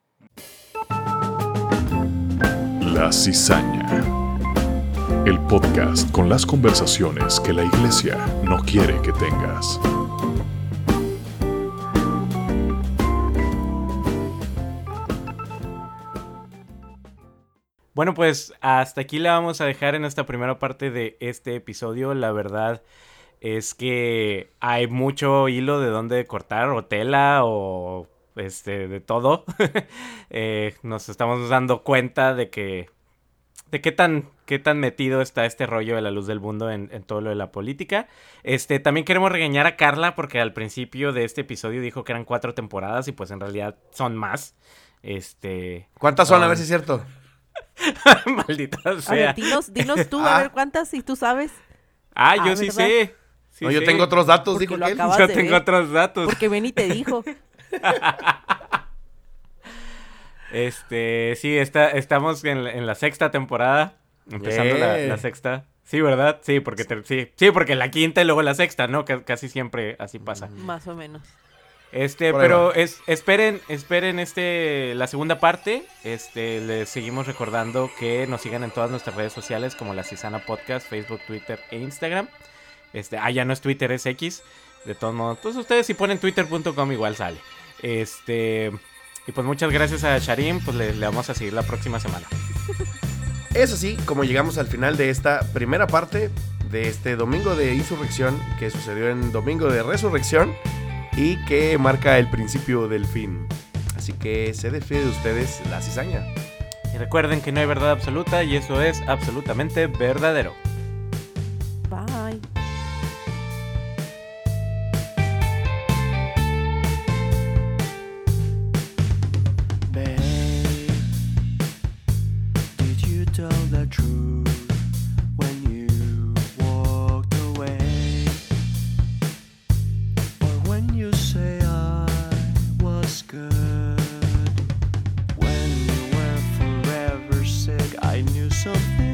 La Cizaña. El podcast con las conversaciones que la iglesia no quiere que tengas. Bueno, pues hasta aquí la vamos a dejar en esta primera parte de este episodio. La verdad es que hay mucho hilo de dónde cortar, o tela, o este, de todo. Eh, nos estamos dando cuenta de que de qué tan, qué tan metido está este rollo de La Luz del Mundo en, en todo lo de la política. Este, también queremos regañar a Carla porque al principio de este episodio dijo que eran cuatro temporadas y pues en realidad son más. Este, ¿Cuántas son? A son- ver si es cierto. Maldita A sea. ver, dinos, dinos tú, a Ah. ver cuántas, si tú sabes. Ah, Ah, yo sí ¿verdad? sé. Sí no, yo sé. tengo otros datos, Porque dijo lo que él. acabas Yo de tengo ver. otros datos. Porque Benny te dijo. Este, sí, está, estamos en, la- en la sexta temporada. Empezando la, Yeah. la sexta. Sí, ¿verdad? Sí, porque te- sí, sí, porque la quinta y luego la sexta, ¿no? Que casi siempre así pasa. Más o menos. Este, Por ahí pero va. es, esperen, esperen este, la segunda parte. Este, les seguimos recordando que nos sigan en todas nuestras redes sociales como La Cisana Podcast, Facebook, Twitter e Instagram. Este, ah, ya no es Twitter, es X. De todos modos, pues ustedes si ponen twitter punto com igual sale. Este, y pues muchas gracias a Charim, pues le, le vamos a seguir la próxima semana. Es así como llegamos al final de esta primera parte de este domingo de insurrección que sucedió en domingo de resurrección y que marca el principio del fin. Así que se despide de ustedes la cizaña. Y recuerden que no hay verdad absoluta y eso es absolutamente verdadero. Bye. Babe, did you tell the truth when you walked away? Or when you say I was good? When you were forever sick, I knew something